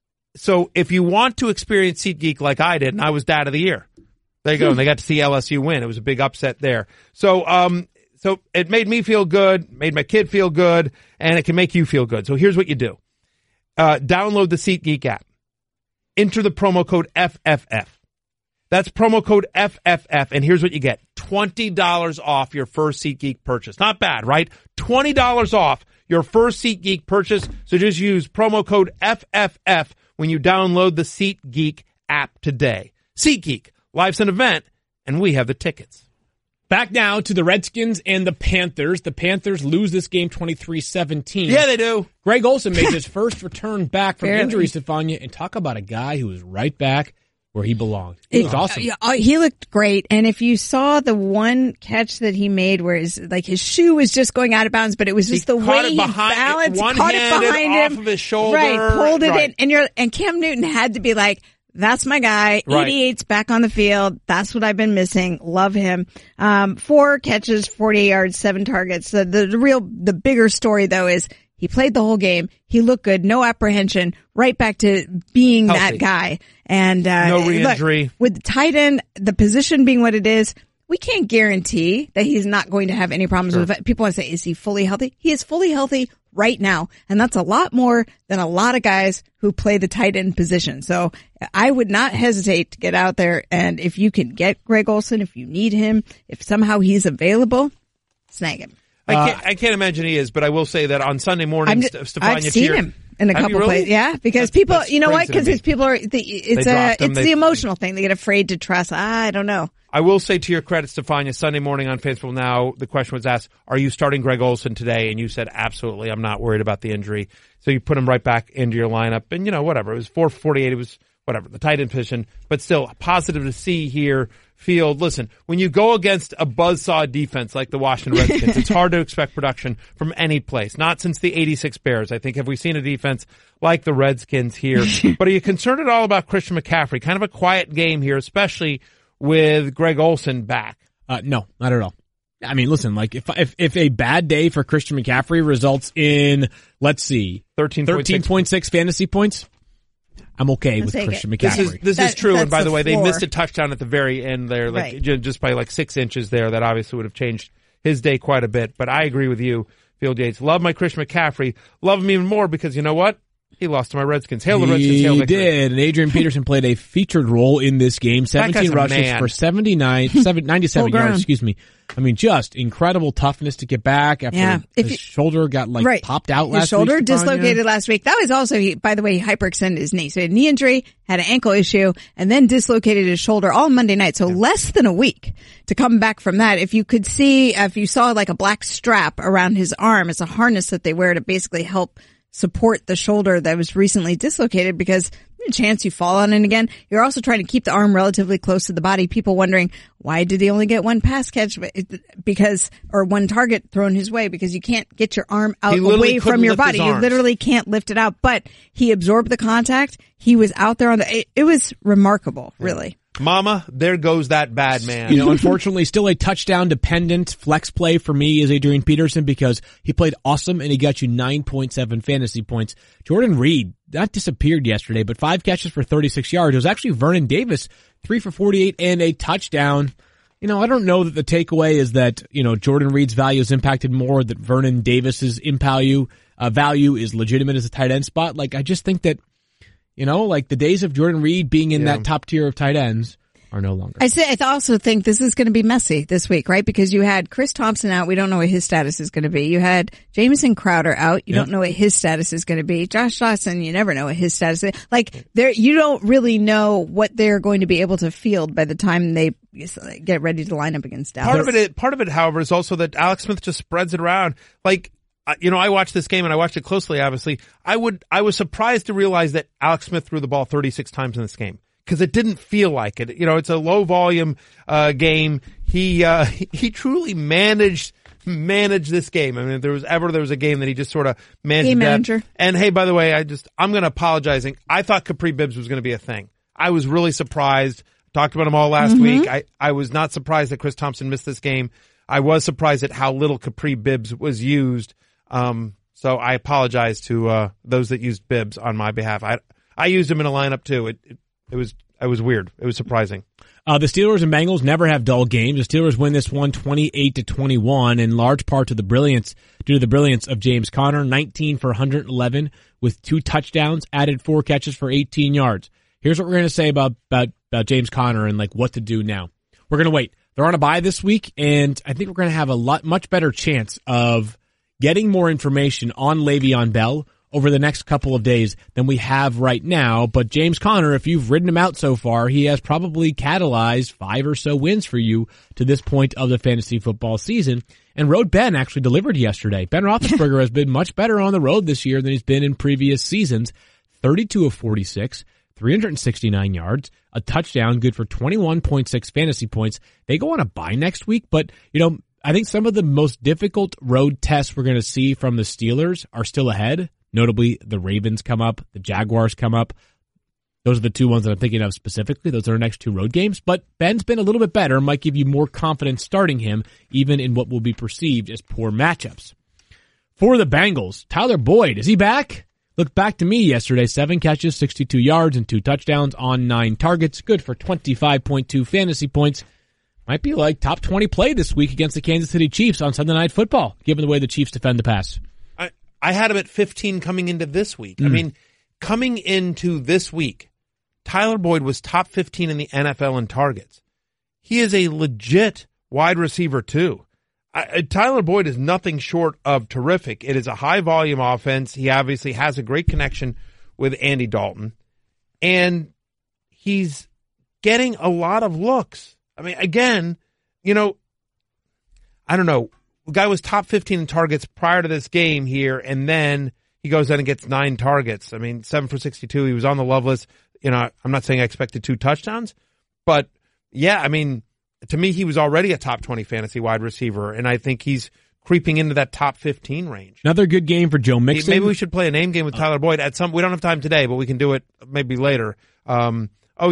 So if you want to experience SeatGeek like I did, and I was Dad of the Year, there you go. And they got to see LSU win. It was a big upset there. So it made me feel good, made my kid feel good, and it can make you feel good. So here's what you do. Download the SeatGeek app. Enter the promo code FFF. That's promo code FFF, and here's what you get. $20 off your first SeatGeek purchase. Not bad, right? $20 off your first SeatGeek purchase. So just use promo code FFF when you download the SeatGeek app today. SeatGeek, life's an event, and we have the tickets. Back now to the Redskins and the Panthers. The Panthers lose this game 23-17. Yeah, they do. Greg Olsen made his first return back from injury, Stefania, and talk about a guy who was right back where he belonged. He was awesome. He looked great. And if you saw the one catch that he made where his shoe was just going out of bounds, but it was just the way he balanced, caught it behind him. Off of his shoulder. Right, pulled it in. And Cam Newton had to be like, that's my guy. Right. 88's back on the field. That's what I've been missing. Love him. 4 catches, 40 yards, 7 targets. The bigger story though is he played the whole game. He looked good. No apprehension. Right back to being healthy. That guy. And, no re-injury. Look, with the tight end, the position being what it is, we can't guarantee that he's not going to have any problems with it. People want to say, is he fully healthy? He is fully healthy right now. And that's a lot more than a lot of guys who play the tight end position. So I would not hesitate to get out there. And if you can get Greg Olsen, if you need him, if somehow he's available, snag him. I can't imagine he is, but I will say that on Sunday morning, I've seen him in a couple plays. Yeah, because people, you know what? Because people are, it's the emotional thing. They get afraid to trust. I don't know. I will say to your credit, Stefania, Sunday morning on Fansville Now, the question was asked, are you starting Greg Olsen today? And you said, absolutely. I'm not worried about the injury. So you put him right back into your lineup. And, whatever. It was 4:48. It was whatever, the tight end position. But still, positive to see here. Field. Listen, when you go against a buzzsaw defense like the Washington Redskins, it's hard to expect production from any place. Not since the 86 Bears. I think, have we seen a defense like the Redskins here? But are you concerned at all about Christian McCaffrey? Kind of a quiet game here, especially with Greg Olsen back. No, not at all. I mean, listen, like if a bad day for Christian McCaffrey results in, let's see, 13.6 fantasy points, I'm okay with Christian McCaffrey. This is true. And by the way, they missed a touchdown at the very end there, just by 6 inches there. That obviously would have changed his day quite a bit. But I agree with you, Field Yates. Love my Christian McCaffrey. Love him even more because you know what? He lost to my Redskins. Hail the Redskins. Hail victory. He did. And Adrian Peterson played a featured role in this game. 17 rushes for 97 yards, excuse me. I mean, just incredible toughness to get back after his shoulder got popped out last week. His shoulder dislocated last week. That was also, by the way, he hyperextended his knee. So he had a knee injury, had an ankle issue, and then dislocated his shoulder all Monday night. So less than a week to come back from that. If you saw like a black strap around his arm, it's a harness that they wear to basically help support the shoulder that was recently dislocated because a chance you fall on it again. You're also trying to keep the arm relatively close to the body. People wondering, why did he only get one pass catch or one target thrown his way? Because you can't get your arm out away from your body. You literally can't lift it out, but he absorbed the contact. He was out there it was remarkable, really. Mama, there goes that bad man. Unfortunately, still a touchdown-dependent flex play for me is Adrian Peterson because he played awesome and he got you 9.7 fantasy points. Jordan Reed, not disappeared yesterday, but 5 catches for 36 yards. It was actually Vernon Davis, 3 for 48 and a touchdown. I don't know that the takeaway is that, Jordan Reed's value is impacted more, that Vernon Davis's value is legitimate as a tight end spot. I just think that the days of Jordan Reed being in that top tier of tight ends are no longer. I also think this is going to be messy this week, right? Because you had Chris Thompson out. We don't know what his status is going to be. You had Jamison Crowder out. You don't know what his status is going to be. Josh Dawson, you never know what his status is. You don't really know what they're going to be able to field by the time they get ready to line up against Dallas. Part of it, however, is also that Alex Smith just spreads it around. I watched this game and I watched it closely, obviously. I was surprised to realize that Alex Smith threw the ball 36 times in this game because it didn't feel like it. It's a low volume game. He truly managed manage this game. I mean, if there was a game that he just sort of managed. Game manager. And hey, by the way, I'm going to apologize. I thought Kapri Bibbs was going to be a thing. I was really surprised. Talked about him all last week. I was not surprised that Chris Thompson missed this game. I was surprised at how little Kapri Bibbs was used. So I apologize to those that used Bibbs on my behalf. I used him in a lineup too. It was weird. It was surprising. The Steelers and Bengals never have dull games. The Steelers win this one 28-21 in large part due to the brilliance of James Conner, 19 for 111 with 2 touchdowns, added 4 catches for 18 yards. Here's what we're going to say about James Conner and like what to do now. We're going to wait. They're on a bye this week, and I think we're going to have much better chance of getting more information on Le'Veon Bell over the next couple of days than we have right now. But James Conner, if you've ridden him out so far, he has probably catalyzed 5 or so wins for you to this point of the fantasy football season. And Road Ben actually delivered yesterday. Ben Roethlisberger has been much better on the road this year than he's been in previous seasons. 32 of 46, 369 yards, a touchdown, good for 21.6 fantasy points. They go on a bye next week, but I think some of the most difficult road tests we're going to see from the Steelers are still ahead. Notably, the Ravens come up, the Jaguars come up. Those are the 2 ones that I'm thinking of specifically. Those are our next 2 road games. But Ben's been a little bit better, might give you more confidence starting him, even in what will be perceived as poor matchups. For the Bengals, Tyler Boyd, is he back? Looked back to me yesterday, 7 catches, 62 yards, and 2 touchdowns on 9 targets. Good for 25.2 fantasy points. Might be like top 20 play this week against the Kansas City Chiefs on Sunday Night Football, given the way the Chiefs defend the pass. I had him at 15 coming into this week. I mean, coming into this week, Tyler Boyd was top 15 in the NFL in targets. He is a legit wide receiver too. Tyler Boyd is nothing short of terrific. It is a high volume offense. He obviously has a great connection with Andy Dalton, and he's getting a lot of looks. I mean, again, I don't know. The guy was top 15 in targets prior to this game here, and then he goes in and gets 9 targets. I mean, 7 for 62. He was on the love list. I'm not saying I expected 2 touchdowns, but yeah, I mean, to me, he was already a top 20 fantasy wide receiver, and I think he's creeping into that top 15 range. Another good game for Joe Mixon. Maybe we should play a name game with Tyler Boyd we don't have time today, but we can do it maybe later. All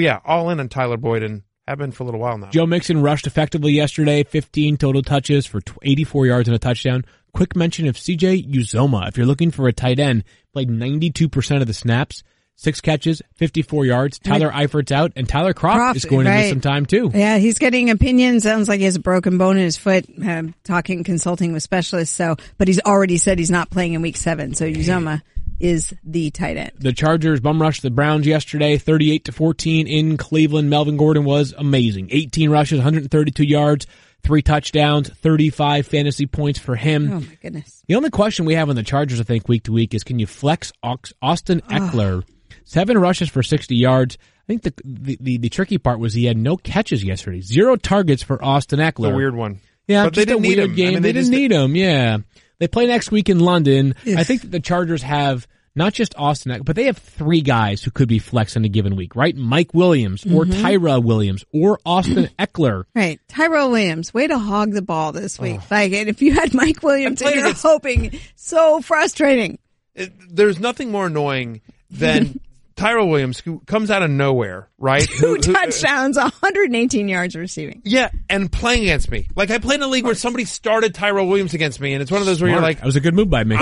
in on Tyler Boyd, and have been for a little while now. Joe Mixon rushed effectively yesterday, 15 total touches for 84 yards and a touchdown. Quick mention of CJ Uzomah. If you're looking for a tight end, played 92% of the snaps, 6 catches, 54 yards. Tyler Eifert's out, and Tyler Kroft is going to miss some time too. Yeah, he's getting opinions. Sounds like he has a broken bone in his foot, consulting with specialists. But he's already said he's not playing in week 7, so Uzomah is the tight end. The Chargers bum rushed the Browns yesterday, 38-14 in Cleveland. Melvin Gordon was amazing. 18 rushes, 132 yards, 3 touchdowns, 35 fantasy points for him. Oh my goodness. The only question we have on the Chargers, I think, week to week is, can you flex Austin Eckler? 7 rushes for 60 yards. I think the tricky part was he had no catches yesterday. 0 targets for Austin Eckler. It's a weird one. Yeah, but they didn't need him. Game. They didn't need him, yeah. They play next week in London. I think that the Chargers have not just Austin Eckler, but they have 3 guys who could be flex in a given week, right? Mike Williams or Tyrell Williams or Austin Eckler. Right. Tyrell Williams, way to hog the ball this week. And if you had Mike Williams and you're hoping, so frustrating. There's nothing more annoying than Tyrell Williams, who comes out of nowhere, right? 2 touchdowns, 118 yards receiving. Yeah, and playing against me. Like, I played in a league where somebody started Tyrell Williams against me, and it's one of those where you're like... That was a good move by me.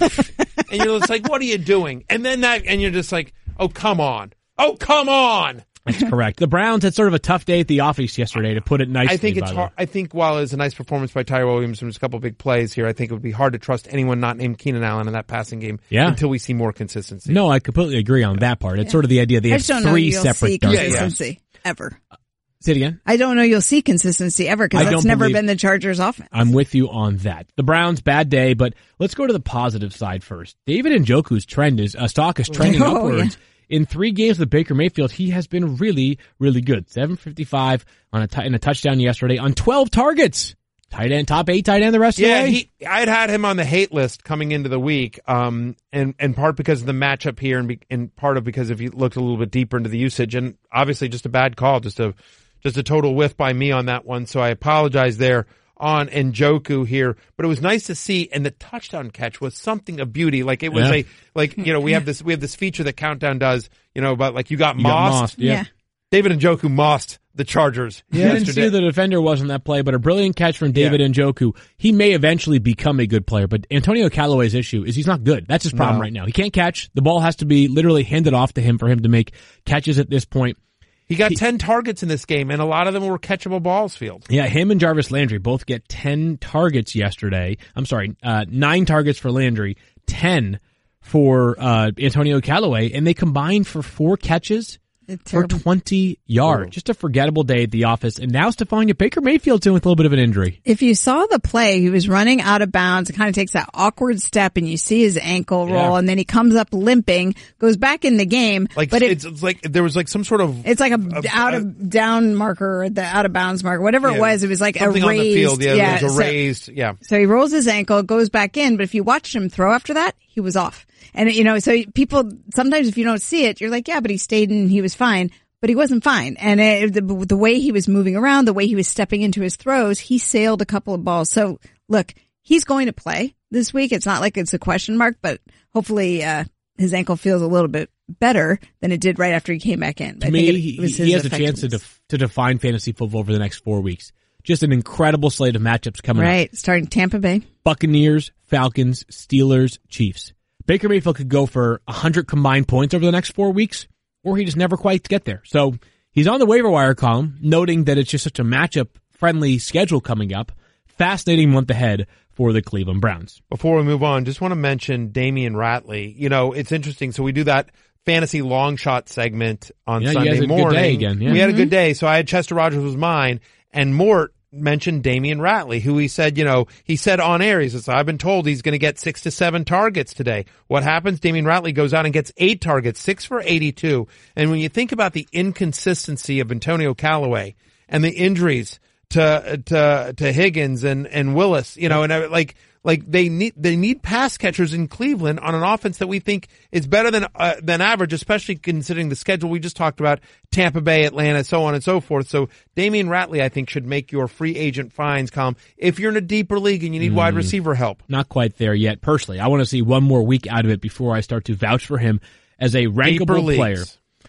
And you're just like, what are you doing? And you're just like, oh, come on. Oh, come on! That's correct. The Browns had sort of a tough day at the office yesterday, to put it nicely. I think it's hard. I think while it's a nice performance by Tyrell Williams and there's a couple of big plays here, I think it would be hard to trust anyone not named Keenan Allen in that passing game until we see more consistency. No, I completely agree on that part. It's sort of the idea they have 3 separate consistency ever. Say it again? I don't know you'll see consistency ever because that's never been the Chargers' offense. I'm with you on that. The Browns, bad day, but let's go to the positive side first. David Njoku's stock is trending upwards. Yeah. In 3 games with Baker Mayfield, he has been really, really good. 755 in a touchdown yesterday on 12 targets. Tight end, top 8 tight end the rest of the way. Yeah, I'd had him on the hate list coming into the week, and part because of the matchup here, and part of because if you looked a little bit deeper into the usage, and obviously just a bad call, just a total whiff by me on that one. So I apologize there on Njoku here, but it was nice to see, and the touchdown catch was something of beauty. Like it was we have this feature that Countdown does, about like you got mossed. Yeah. David Njoku mossed the Chargers yesterday. I didn't see the defender wasn't that play, but a brilliant catch from David Njoku. He may eventually become a good player, but Antonio Callaway's issue is he's not good. That's his problem right now. He can't catch. The ball has to be literally handed off to him for him to make catches at this point. He got 10 targets in this game, and a lot of them were catchable balls, Field. Yeah, him and Jarvis Landry both get 10 targets yesterday. 9 targets for Landry, 10 for Antonio Callaway, and they combined for 4 catches for 20 yards. Just a forgettable day at the office. And now Stephania Baker Mayfield's in with a little bit of an injury. If you saw the play, he was running out of bounds. It kind of takes that awkward step and you see his ankle roll and then he comes up limping, goes back in the game. But it's like there was like some sort of... It's like a out of down marker, the out of bounds marker, whatever it was. It was like something a raised... on the field. It was a raised, So he rolls his ankle, goes back in, but if you watched him throw after that, he was off. And so people, sometimes if you don't see it, you're like, yeah, but he stayed and he was fine. But he wasn't fine. And the way he was moving around, the way he was stepping into his throws, he sailed a couple of balls. So look, he's going to play this week. It's not like it's a question mark, but hopefully, his ankle feels a little bit better than it did right after he came back in. To me, he has a chance to define fantasy football over the next 4 weeks. Just an incredible slate of matchups coming up. Right. Starting Tampa Bay. Buccaneers, Falcons, Steelers, Chiefs. Baker Mayfield could go for 100 combined points over the next 4 weeks, or he just never quite get there. So he's on the waiver wire column, noting that it's just such a matchup-friendly schedule coming up. Fascinating month ahead for the Cleveland Browns. Before we move on, just want to mention Damian Ratley. It's interesting. So we do that fantasy long shot segment on Sunday morning. Good day again. Yeah. We had a good day. So I had Chester Rogers was mine, and Mort mentioned Damian Ratley, who he said, he said on air, he says, I've been told he's going to get 6 to 7 targets today. What happens? Damian Ratley goes out and gets 8 targets, 6 for 82. And when you think about the inconsistency of Antonio Callaway and the injuries to Higgins and Willis, and they need pass catchers in Cleveland on an offense that we think is better than average, especially considering the schedule we just talked about, Tampa Bay, Atlanta, so on and so forth. So Damian Ratley, I think, should make your free agent finds column if you're in a deeper league and you need wide receiver help. Not quite there yet, personally. I want to see one more week out of it before I start to vouch for him as a rankable player.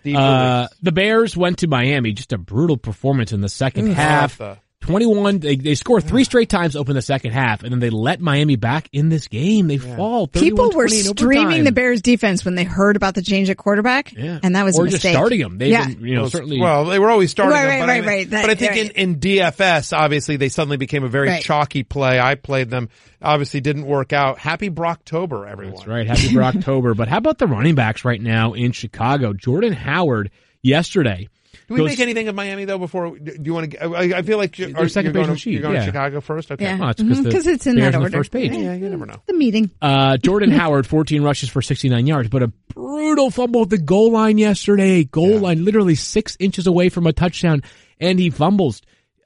The Bears went to Miami, just a brutal performance in the second half. 21, they score 3 straight times, open the second half, and then they let Miami back in this game. They fall 31-20 People were streaming the Bears defense when they heard about the change at quarterback, and that was a mistake. Or just starting them. They've been, certainly. Well, they were always starting them. Right. But I think in DFS, obviously, they suddenly became a very chalky play. I played them. Obviously didn't work out. Happy Brocktober, everyone. That's right. Happy Brocktober. But how about the running backs right now in Chicago? Jordan Howard yesterday. Do we make anything of Miami though? Before do you want to? I feel like you're going to Chicago first. Okay, yeah. Because it's in that order. The first page. Yeah, you never know. The meeting. Jordan Howard, 14 rushes for 69 yards, but a brutal fumble at the goal line yesterday. Goal line, literally 6 inches away from a touchdown, and he fumbles.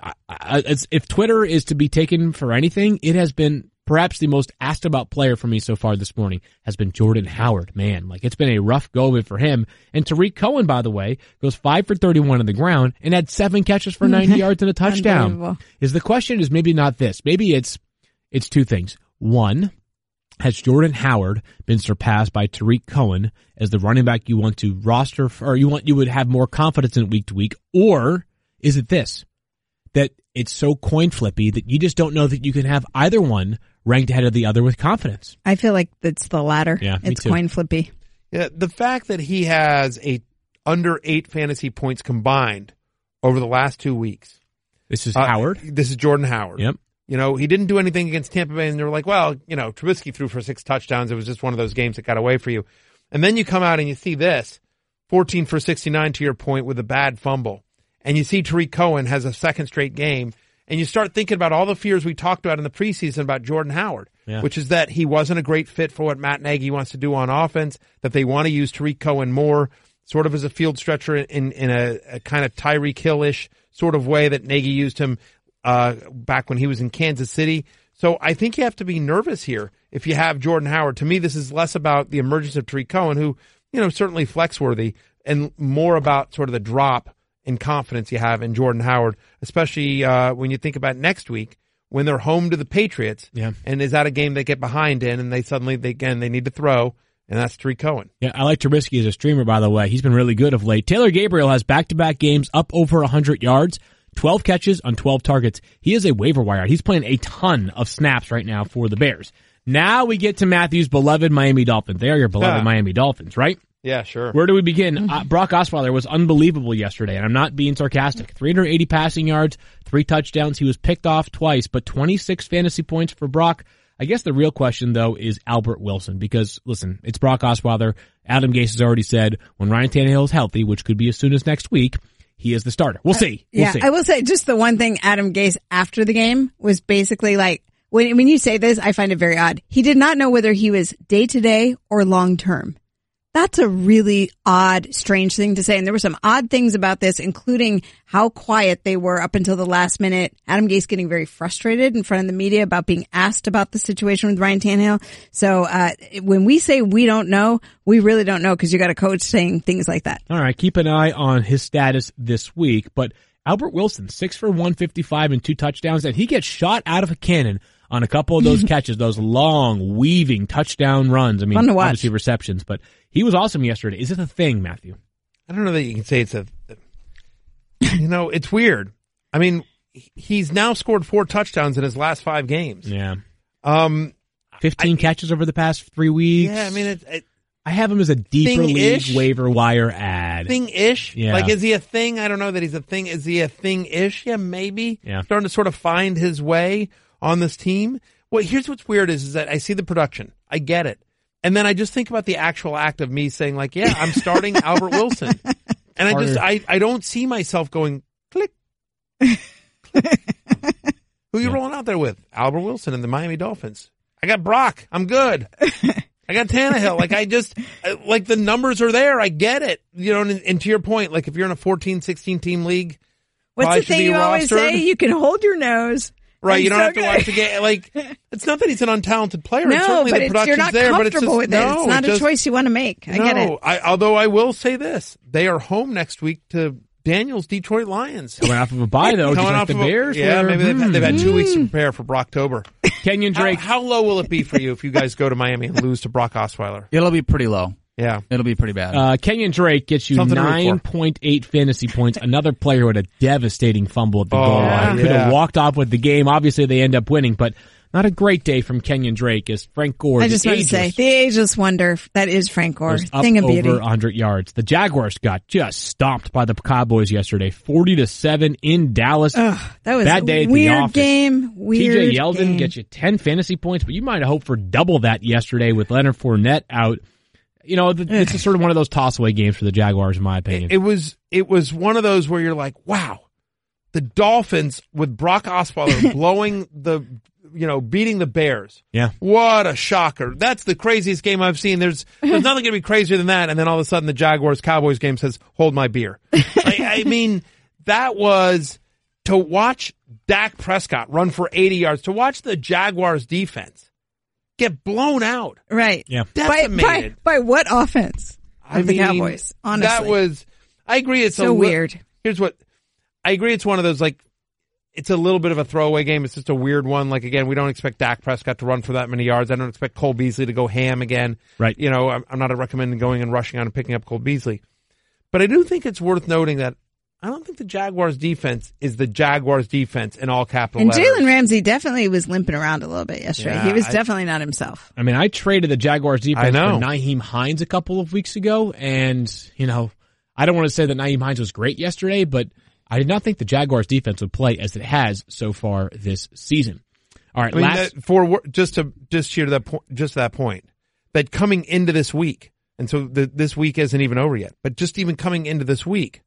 If Twitter is to be taken for anything, it has been. Perhaps the most asked about player for me so far this morning has been Jordan Howard. Man, it's been a rough go of it for him. And Tariq Cohen, by the way, goes 5 for 31 on the ground and had 7 catches for 90 yards and a touchdown. The question is maybe not this. Maybe it's 2 things. One, has Jordan Howard been surpassed by Tariq Cohen as the running back you want to roster or you would have more confidence in week to week? Or is it this? That it's so coin flippy that you just don't know that you can have either one ranked ahead of the other with confidence. I feel like it's the latter. Yeah, it's coin flippy. Yeah, the fact that he has under 8 fantasy points combined over the last 2 weeks. This is Howard. This is Jordan Howard. Yep. He didn't do anything against Tampa Bay, and they were like, well, Trubisky threw for 6 touchdowns. It was just one of those games that got away for you. And then you come out and you see this, 14 for 69 to your point with a bad fumble. And you see Tariq Cohen has a second straight game. And you start thinking about all the fears we talked about in the preseason about Jordan Howard, which is that he wasn't a great fit for what Matt Nagy wants to do on offense, that they want to use Tariq Cohen more, sort of as a field stretcher in a kind of Tyreek Hill-ish sort of way that Nagy used him back when he was in Kansas City. So I think you have to be nervous here if you have Jordan Howard. To me, this is less about the emergence of Tariq Cohen, who, certainly flex-worthy, and more about sort of the drop in confidence you have in Jordan Howard, especially when you think about next week when they're home to the Patriots. Yeah. And is that a game they get behind in and they need to throw, and that's Tariq Cohen. Yeah, I like Trubisky as a streamer, by the way. He's been really good of late. Taylor Gabriel has back-to-back games up over 100 yards, 12 catches on 12 targets. He is a waiver wire. He's playing a ton of snaps right now for the Bears. Now we get to Matthew's beloved Miami Dolphins. They are your beloved Miami Dolphins, right? Yeah, sure. Where do we begin? Brock Osweiler was unbelievable yesterday, and I'm not being sarcastic. 380 passing yards, 3 touchdowns. He was picked off twice, but 26 fantasy points for Brock. I guess the real question, though, is Albert Wilson, because, listen, it's Brock Osweiler. Adam Gase has already said when Ryan Tannehill is healthy, which could be as soon as next week, he is the starter. We'll see. We'll see. I will say just the one thing Adam Gase after the game was basically like, when you say this, I find it very odd. He did not know whether he was day-to-day or long-term. That's a really odd, strange thing to say. And there were some odd things about this, including how quiet they were up until the last minute. Adam Gase getting very frustrated in front of the media about being asked about the situation with Ryan Tannehill. So when we say we don't know, we really don't know, because you got a coach saying things like that. All right, keep an eye on his status this week. But Albert Wilson, 6 for 155 and 2 touchdowns, and he gets shot out of a cannon on a couple of those catches, those long, weaving touchdown runs. I mean, fun to watch. Obviously receptions, but he was awesome yesterday. Is it a thing, Matthew? I don't know that you can say it's it's weird. I mean, he's now scored 4 touchdowns in his last 5 games. Yeah. 15 catches over the past 3 weeks. Yeah, I mean, I have him as a deeper league waiver wire ad. Thing-ish? Yeah. Like, is he a thing? I don't know that he's a thing. Is he a thing-ish? Yeah, maybe. Yeah. Starting to sort of find his way on this team. Well, here's what's weird is that I see the production. I get it. And then I just think about the actual act of me saying, like, yeah, I'm starting Albert Wilson. And I don't see myself going, click, click. Who are you rolling out there with? Albert Wilson and the Miami Dolphins. I got Brock. I'm good. I got Tannehill. Like the numbers are there. I get it. And to your point, like if you're in a 14, 16 team league, what's the thing you always say? You can hold your nose. Right, you don't have to watch the game. Like, it's not that he's an untalented player. No, but you're not comfortable with it. It's not a choice you want to make. I get it. Although I will say this. They are home next week to Daniel's Detroit Lions. Coming off of a bye, though, just like the Bears. Yeah, maybe they've had 2 weeks to prepare for Brocktober. Kenyon Drake. How low will it be for you if you guys go to Miami and lose to Brock Osweiler? It'll be pretty low. Yeah. It'll be pretty bad. Kenyon Drake gets you 9.8 fantasy points. Another player who had a devastating fumble at the goal line. Could have walked off with the game. Obviously, they end up winning, but not a great day from Kenyon Drake as Frank Gore. I just want to say, the ageless wonder, that is Frank Gore. Up Thing of beauty. Over 100 yards. The Jaguars got just stomped by the Cowboys yesterday, 40-7 in Dallas. That was Bad day a at the weird office. game. TJ Yeldon gets you 10 fantasy points, but you might have hoped for double that yesterday with Leonard Fournette out. This is sort of one of those toss-away games for the Jaguars, in my opinion. It was one of those where you're like, wow, the Dolphins with Brock Osweiler blowing beating the Bears. Yeah. What a shocker. That's the craziest game I've seen. There's nothing going to be crazier than that. And then all of a sudden the Jaguars-Cowboys game says, hold my beer. I mean, that was to watch Dak Prescott run for 80 yards, to watch the Jaguars defense get blown out. Right. Yeah. Decimated. By what offense? The Cowboys, honestly. I agree. It's so weird. I agree. It's one of those, like, it's a little bit of a throwaway game. It's just a weird one. Like, again, we don't expect Dak Prescott to run for that many yards. I don't expect Cole Beasley to go ham again. Right. I'm not recommending going and rushing on and picking up Cole Beasley. But I do think it's worth noting that I don't think the Jaguars defense is the Jaguars defense in all capital letters. And Jalen Ramsey definitely was limping around a little bit yesterday. Yeah, he was definitely not himself. I mean, I traded the Jaguars defense for Nyheim Hines a couple of weeks ago, and, I don't want to say that Nyheim Hines was great yesterday, but I did not think the Jaguars defense would play as it has so far this season. All right, just to that point, that coming into this week, and so this week isn't even over yet, but just even coming into this week,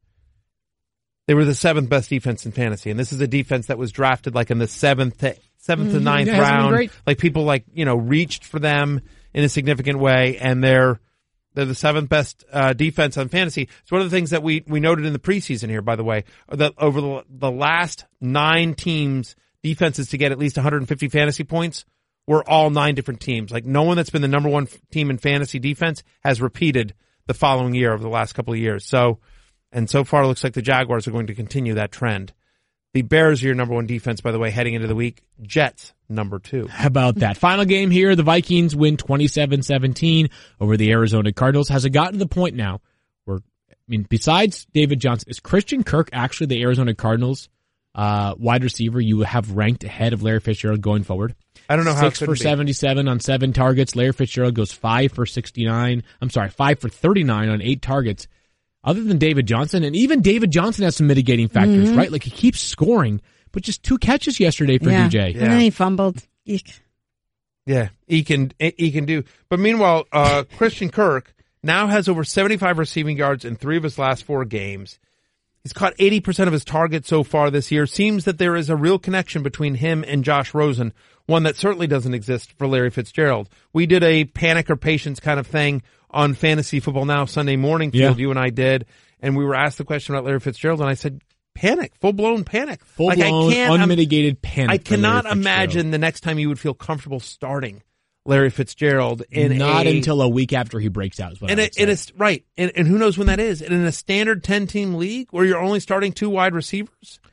they were the 7th best defense in fantasy, and this is a defense that was drafted like in the 7th to 9th round. Like people reached for them in a significant way, and they're the 7th best defense on fantasy. It's one of the things that we noted in the preseason here, by the way, that over the last 9 teams, defenses to get at least 150 fantasy points were all 9 different teams. Like no one that's been the number 1 team in fantasy defense has repeated the following year over the last couple of years. So far, it looks like the Jaguars are going to continue that trend. The Bears are your number one defense, by the way, heading into the week. Jets, number 2. How about that? Final game here. The Vikings win 27-17 over the Arizona Cardinals. Has it gotten to the point now where, besides David Johnson, is Christian Kirk actually the Arizona Cardinals wide receiver you have ranked ahead of Larry Fitzgerald going forward? I don't know how 6 for 77 on 7 targets. Larry Fitzgerald goes 5 for 39 on 8 targets. Other than David Johnson, and even David Johnson has some mitigating factors, right? Like he keeps scoring, but just 2 catches yesterday for DJ. Yeah. And then he fumbled. Eek. Yeah, he can do. But meanwhile, Christian Kirk now has over 75 receiving yards in 3 of his last 4 games. He's caught 80% of his targets so far this year. Seems that there is a real connection between him and Josh Rosen, one that certainly doesn't exist for Larry Fitzgerald. We did a panic or patience kind of thing on Fantasy Football Now Sunday morning, Field, you and I did, and we were asked the question about Larry Fitzgerald, and I said, panic, full-blown panic. Full-blown, unmitigated panic. I cannot imagine the next time you would feel comfortable starting Larry Fitzgerald until a week after he breaks out. Right, and who knows when that is? And in a standard 10-team league where you're only starting 2 wide receivers,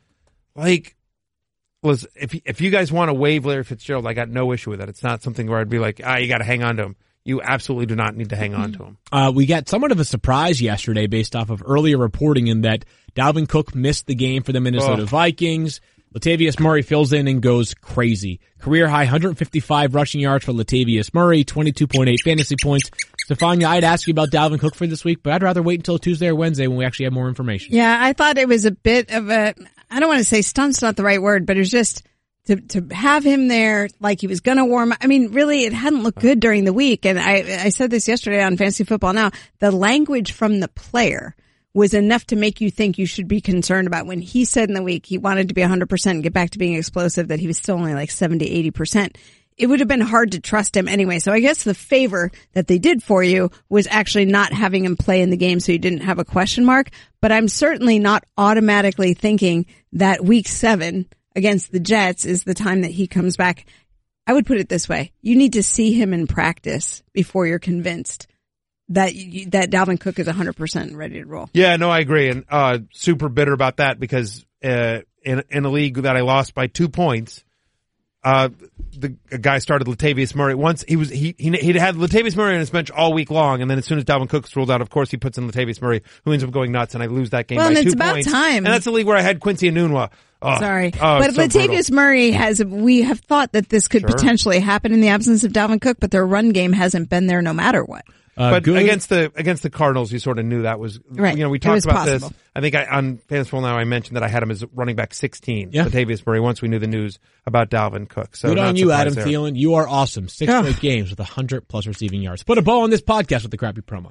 if you guys want to waive Larry Fitzgerald, I got no issue with that. It's not something where I'd be like, you got to hang on to him. You absolutely do not need to hang on to him. We got somewhat of a surprise yesterday based off of earlier reporting in that Dalvin Cook missed the game for the Minnesota Vikings. Latavius Murray fills in and goes crazy. Career high 155 rushing yards for Latavius Murray, 22.8 fantasy points. Stefania, I'd ask you about Dalvin Cook for this week, but I'd rather wait until Tuesday or Wednesday when we actually have more information. Yeah, I thought it was a bit of I don't want to say stunt's not the right word, but it was just to have him there like he was going to warm up. Really, it hadn't looked good during the week. And I said this yesterday on Fantasy Football Now. The language from the player was enough to make you think you should be concerned about when he said in the week he wanted to be 100% and get back to being explosive, that he was still only like 70, 80%. It would have been hard to trust him anyway. So I guess the favor that they did for you was actually not having him play in the game so you didn't have a question mark. But I'm certainly not automatically thinking that week 7 against the Jets is the time that he comes back. I would put it this way. You need to see him in practice before you're convinced that Dalvin Cook is 100% ready to roll. Yeah, no, I agree. And super bitter about that because in a league that I lost by 2 points, the guy started Latavius Murray. Once he had Latavius Murray on his bench all week long, and then as soon as Dalvin Cook's ruled out, of course he puts in Latavius Murray, who ends up going nuts, and I lose that game by 2 points. Well, and it's about time. And that's a league where I had Quincy Enunwa. Sorry. But so Latavius Murray we have thought that this could potentially happen in the absence of Dalvin Cook, but their run game hasn't been there no matter what. But against the Cardinals, you sort of knew that was right. We talked about this. I think on Fantasy Football Now I mentioned that I had him as running back 16. Yeah. Latavius Murray. Once we knew the news about Dalvin Cook, so good on you, Adam Thielen. You are awesome. 6 straight games with 100+ receiving yards. Put a bow on this podcast with the crappy promo.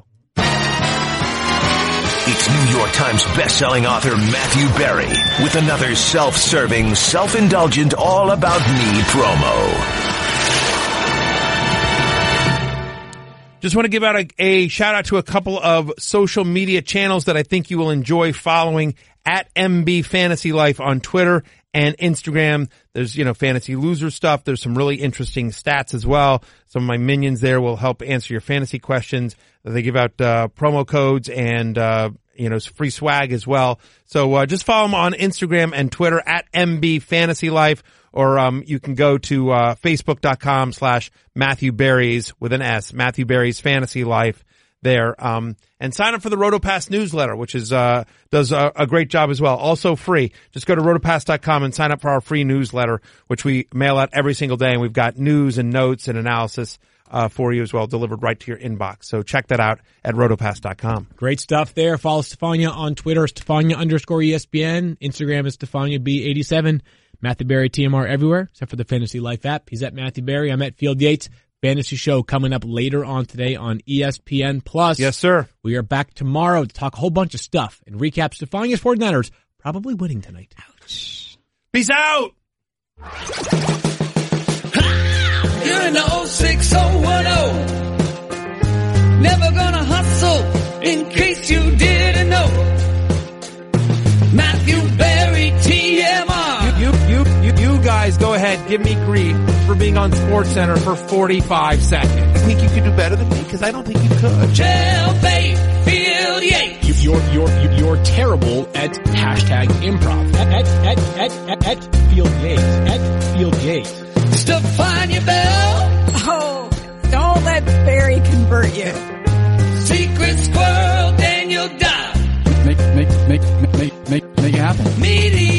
It's New York Times bestselling author Matthew Berry with another self-serving, self-indulgent, all-about-me promo. Just want to give out a shout out to a couple of social media channels that I think you will enjoy following at MB Fantasy Life on Twitter and Instagram. There's, fantasy loser stuff. There's some really interesting stats as well. Some of my minions there will help answer your fantasy questions. They give out, promo codes and, free swag as well. So, just follow them on Instagram and Twitter at MB Fantasy Life. Or, you can go to, facebook.com/Matthew Berries with an S, Matthew Berries Fantasy Life there. And sign up for the RotoPass newsletter, which is, does a great job as well. Also free. Just go to rotopass.com and sign up for our free newsletter, which we mail out every single day. And we've got news and notes and analysis, for you as well, delivered right to your inbox. So check that out at rotopass.com. Great stuff there. Follow Stefania on Twitter, Stefania_ESPN. Instagram is StefaniaB87. Matthew Berry, TMR everywhere, except for the Fantasy Life app. He's at Matthew Berry. I'm at Field Yates. Fantasy show coming up later on today on ESPN+. Yes, sir. We are back tomorrow to talk a whole bunch of stuff and recap Stefania's 49ers probably winning tonight. Ouch. Peace out! You're in the 06010. Never gonna hustle in case you didn't know. Matthew Berry, TMR. You guys go ahead, give me grief for being on SportsCenter for 45 seconds. I think you could do better than me because I don't think you could. Jailbait, Field Yates. You're terrible at hashtag improv. At Field Yates. At Field Yates. Stefan your bell. Oh, don't let Barry convert you. Secret squirrel Daniel Dodd. Make it happen. Media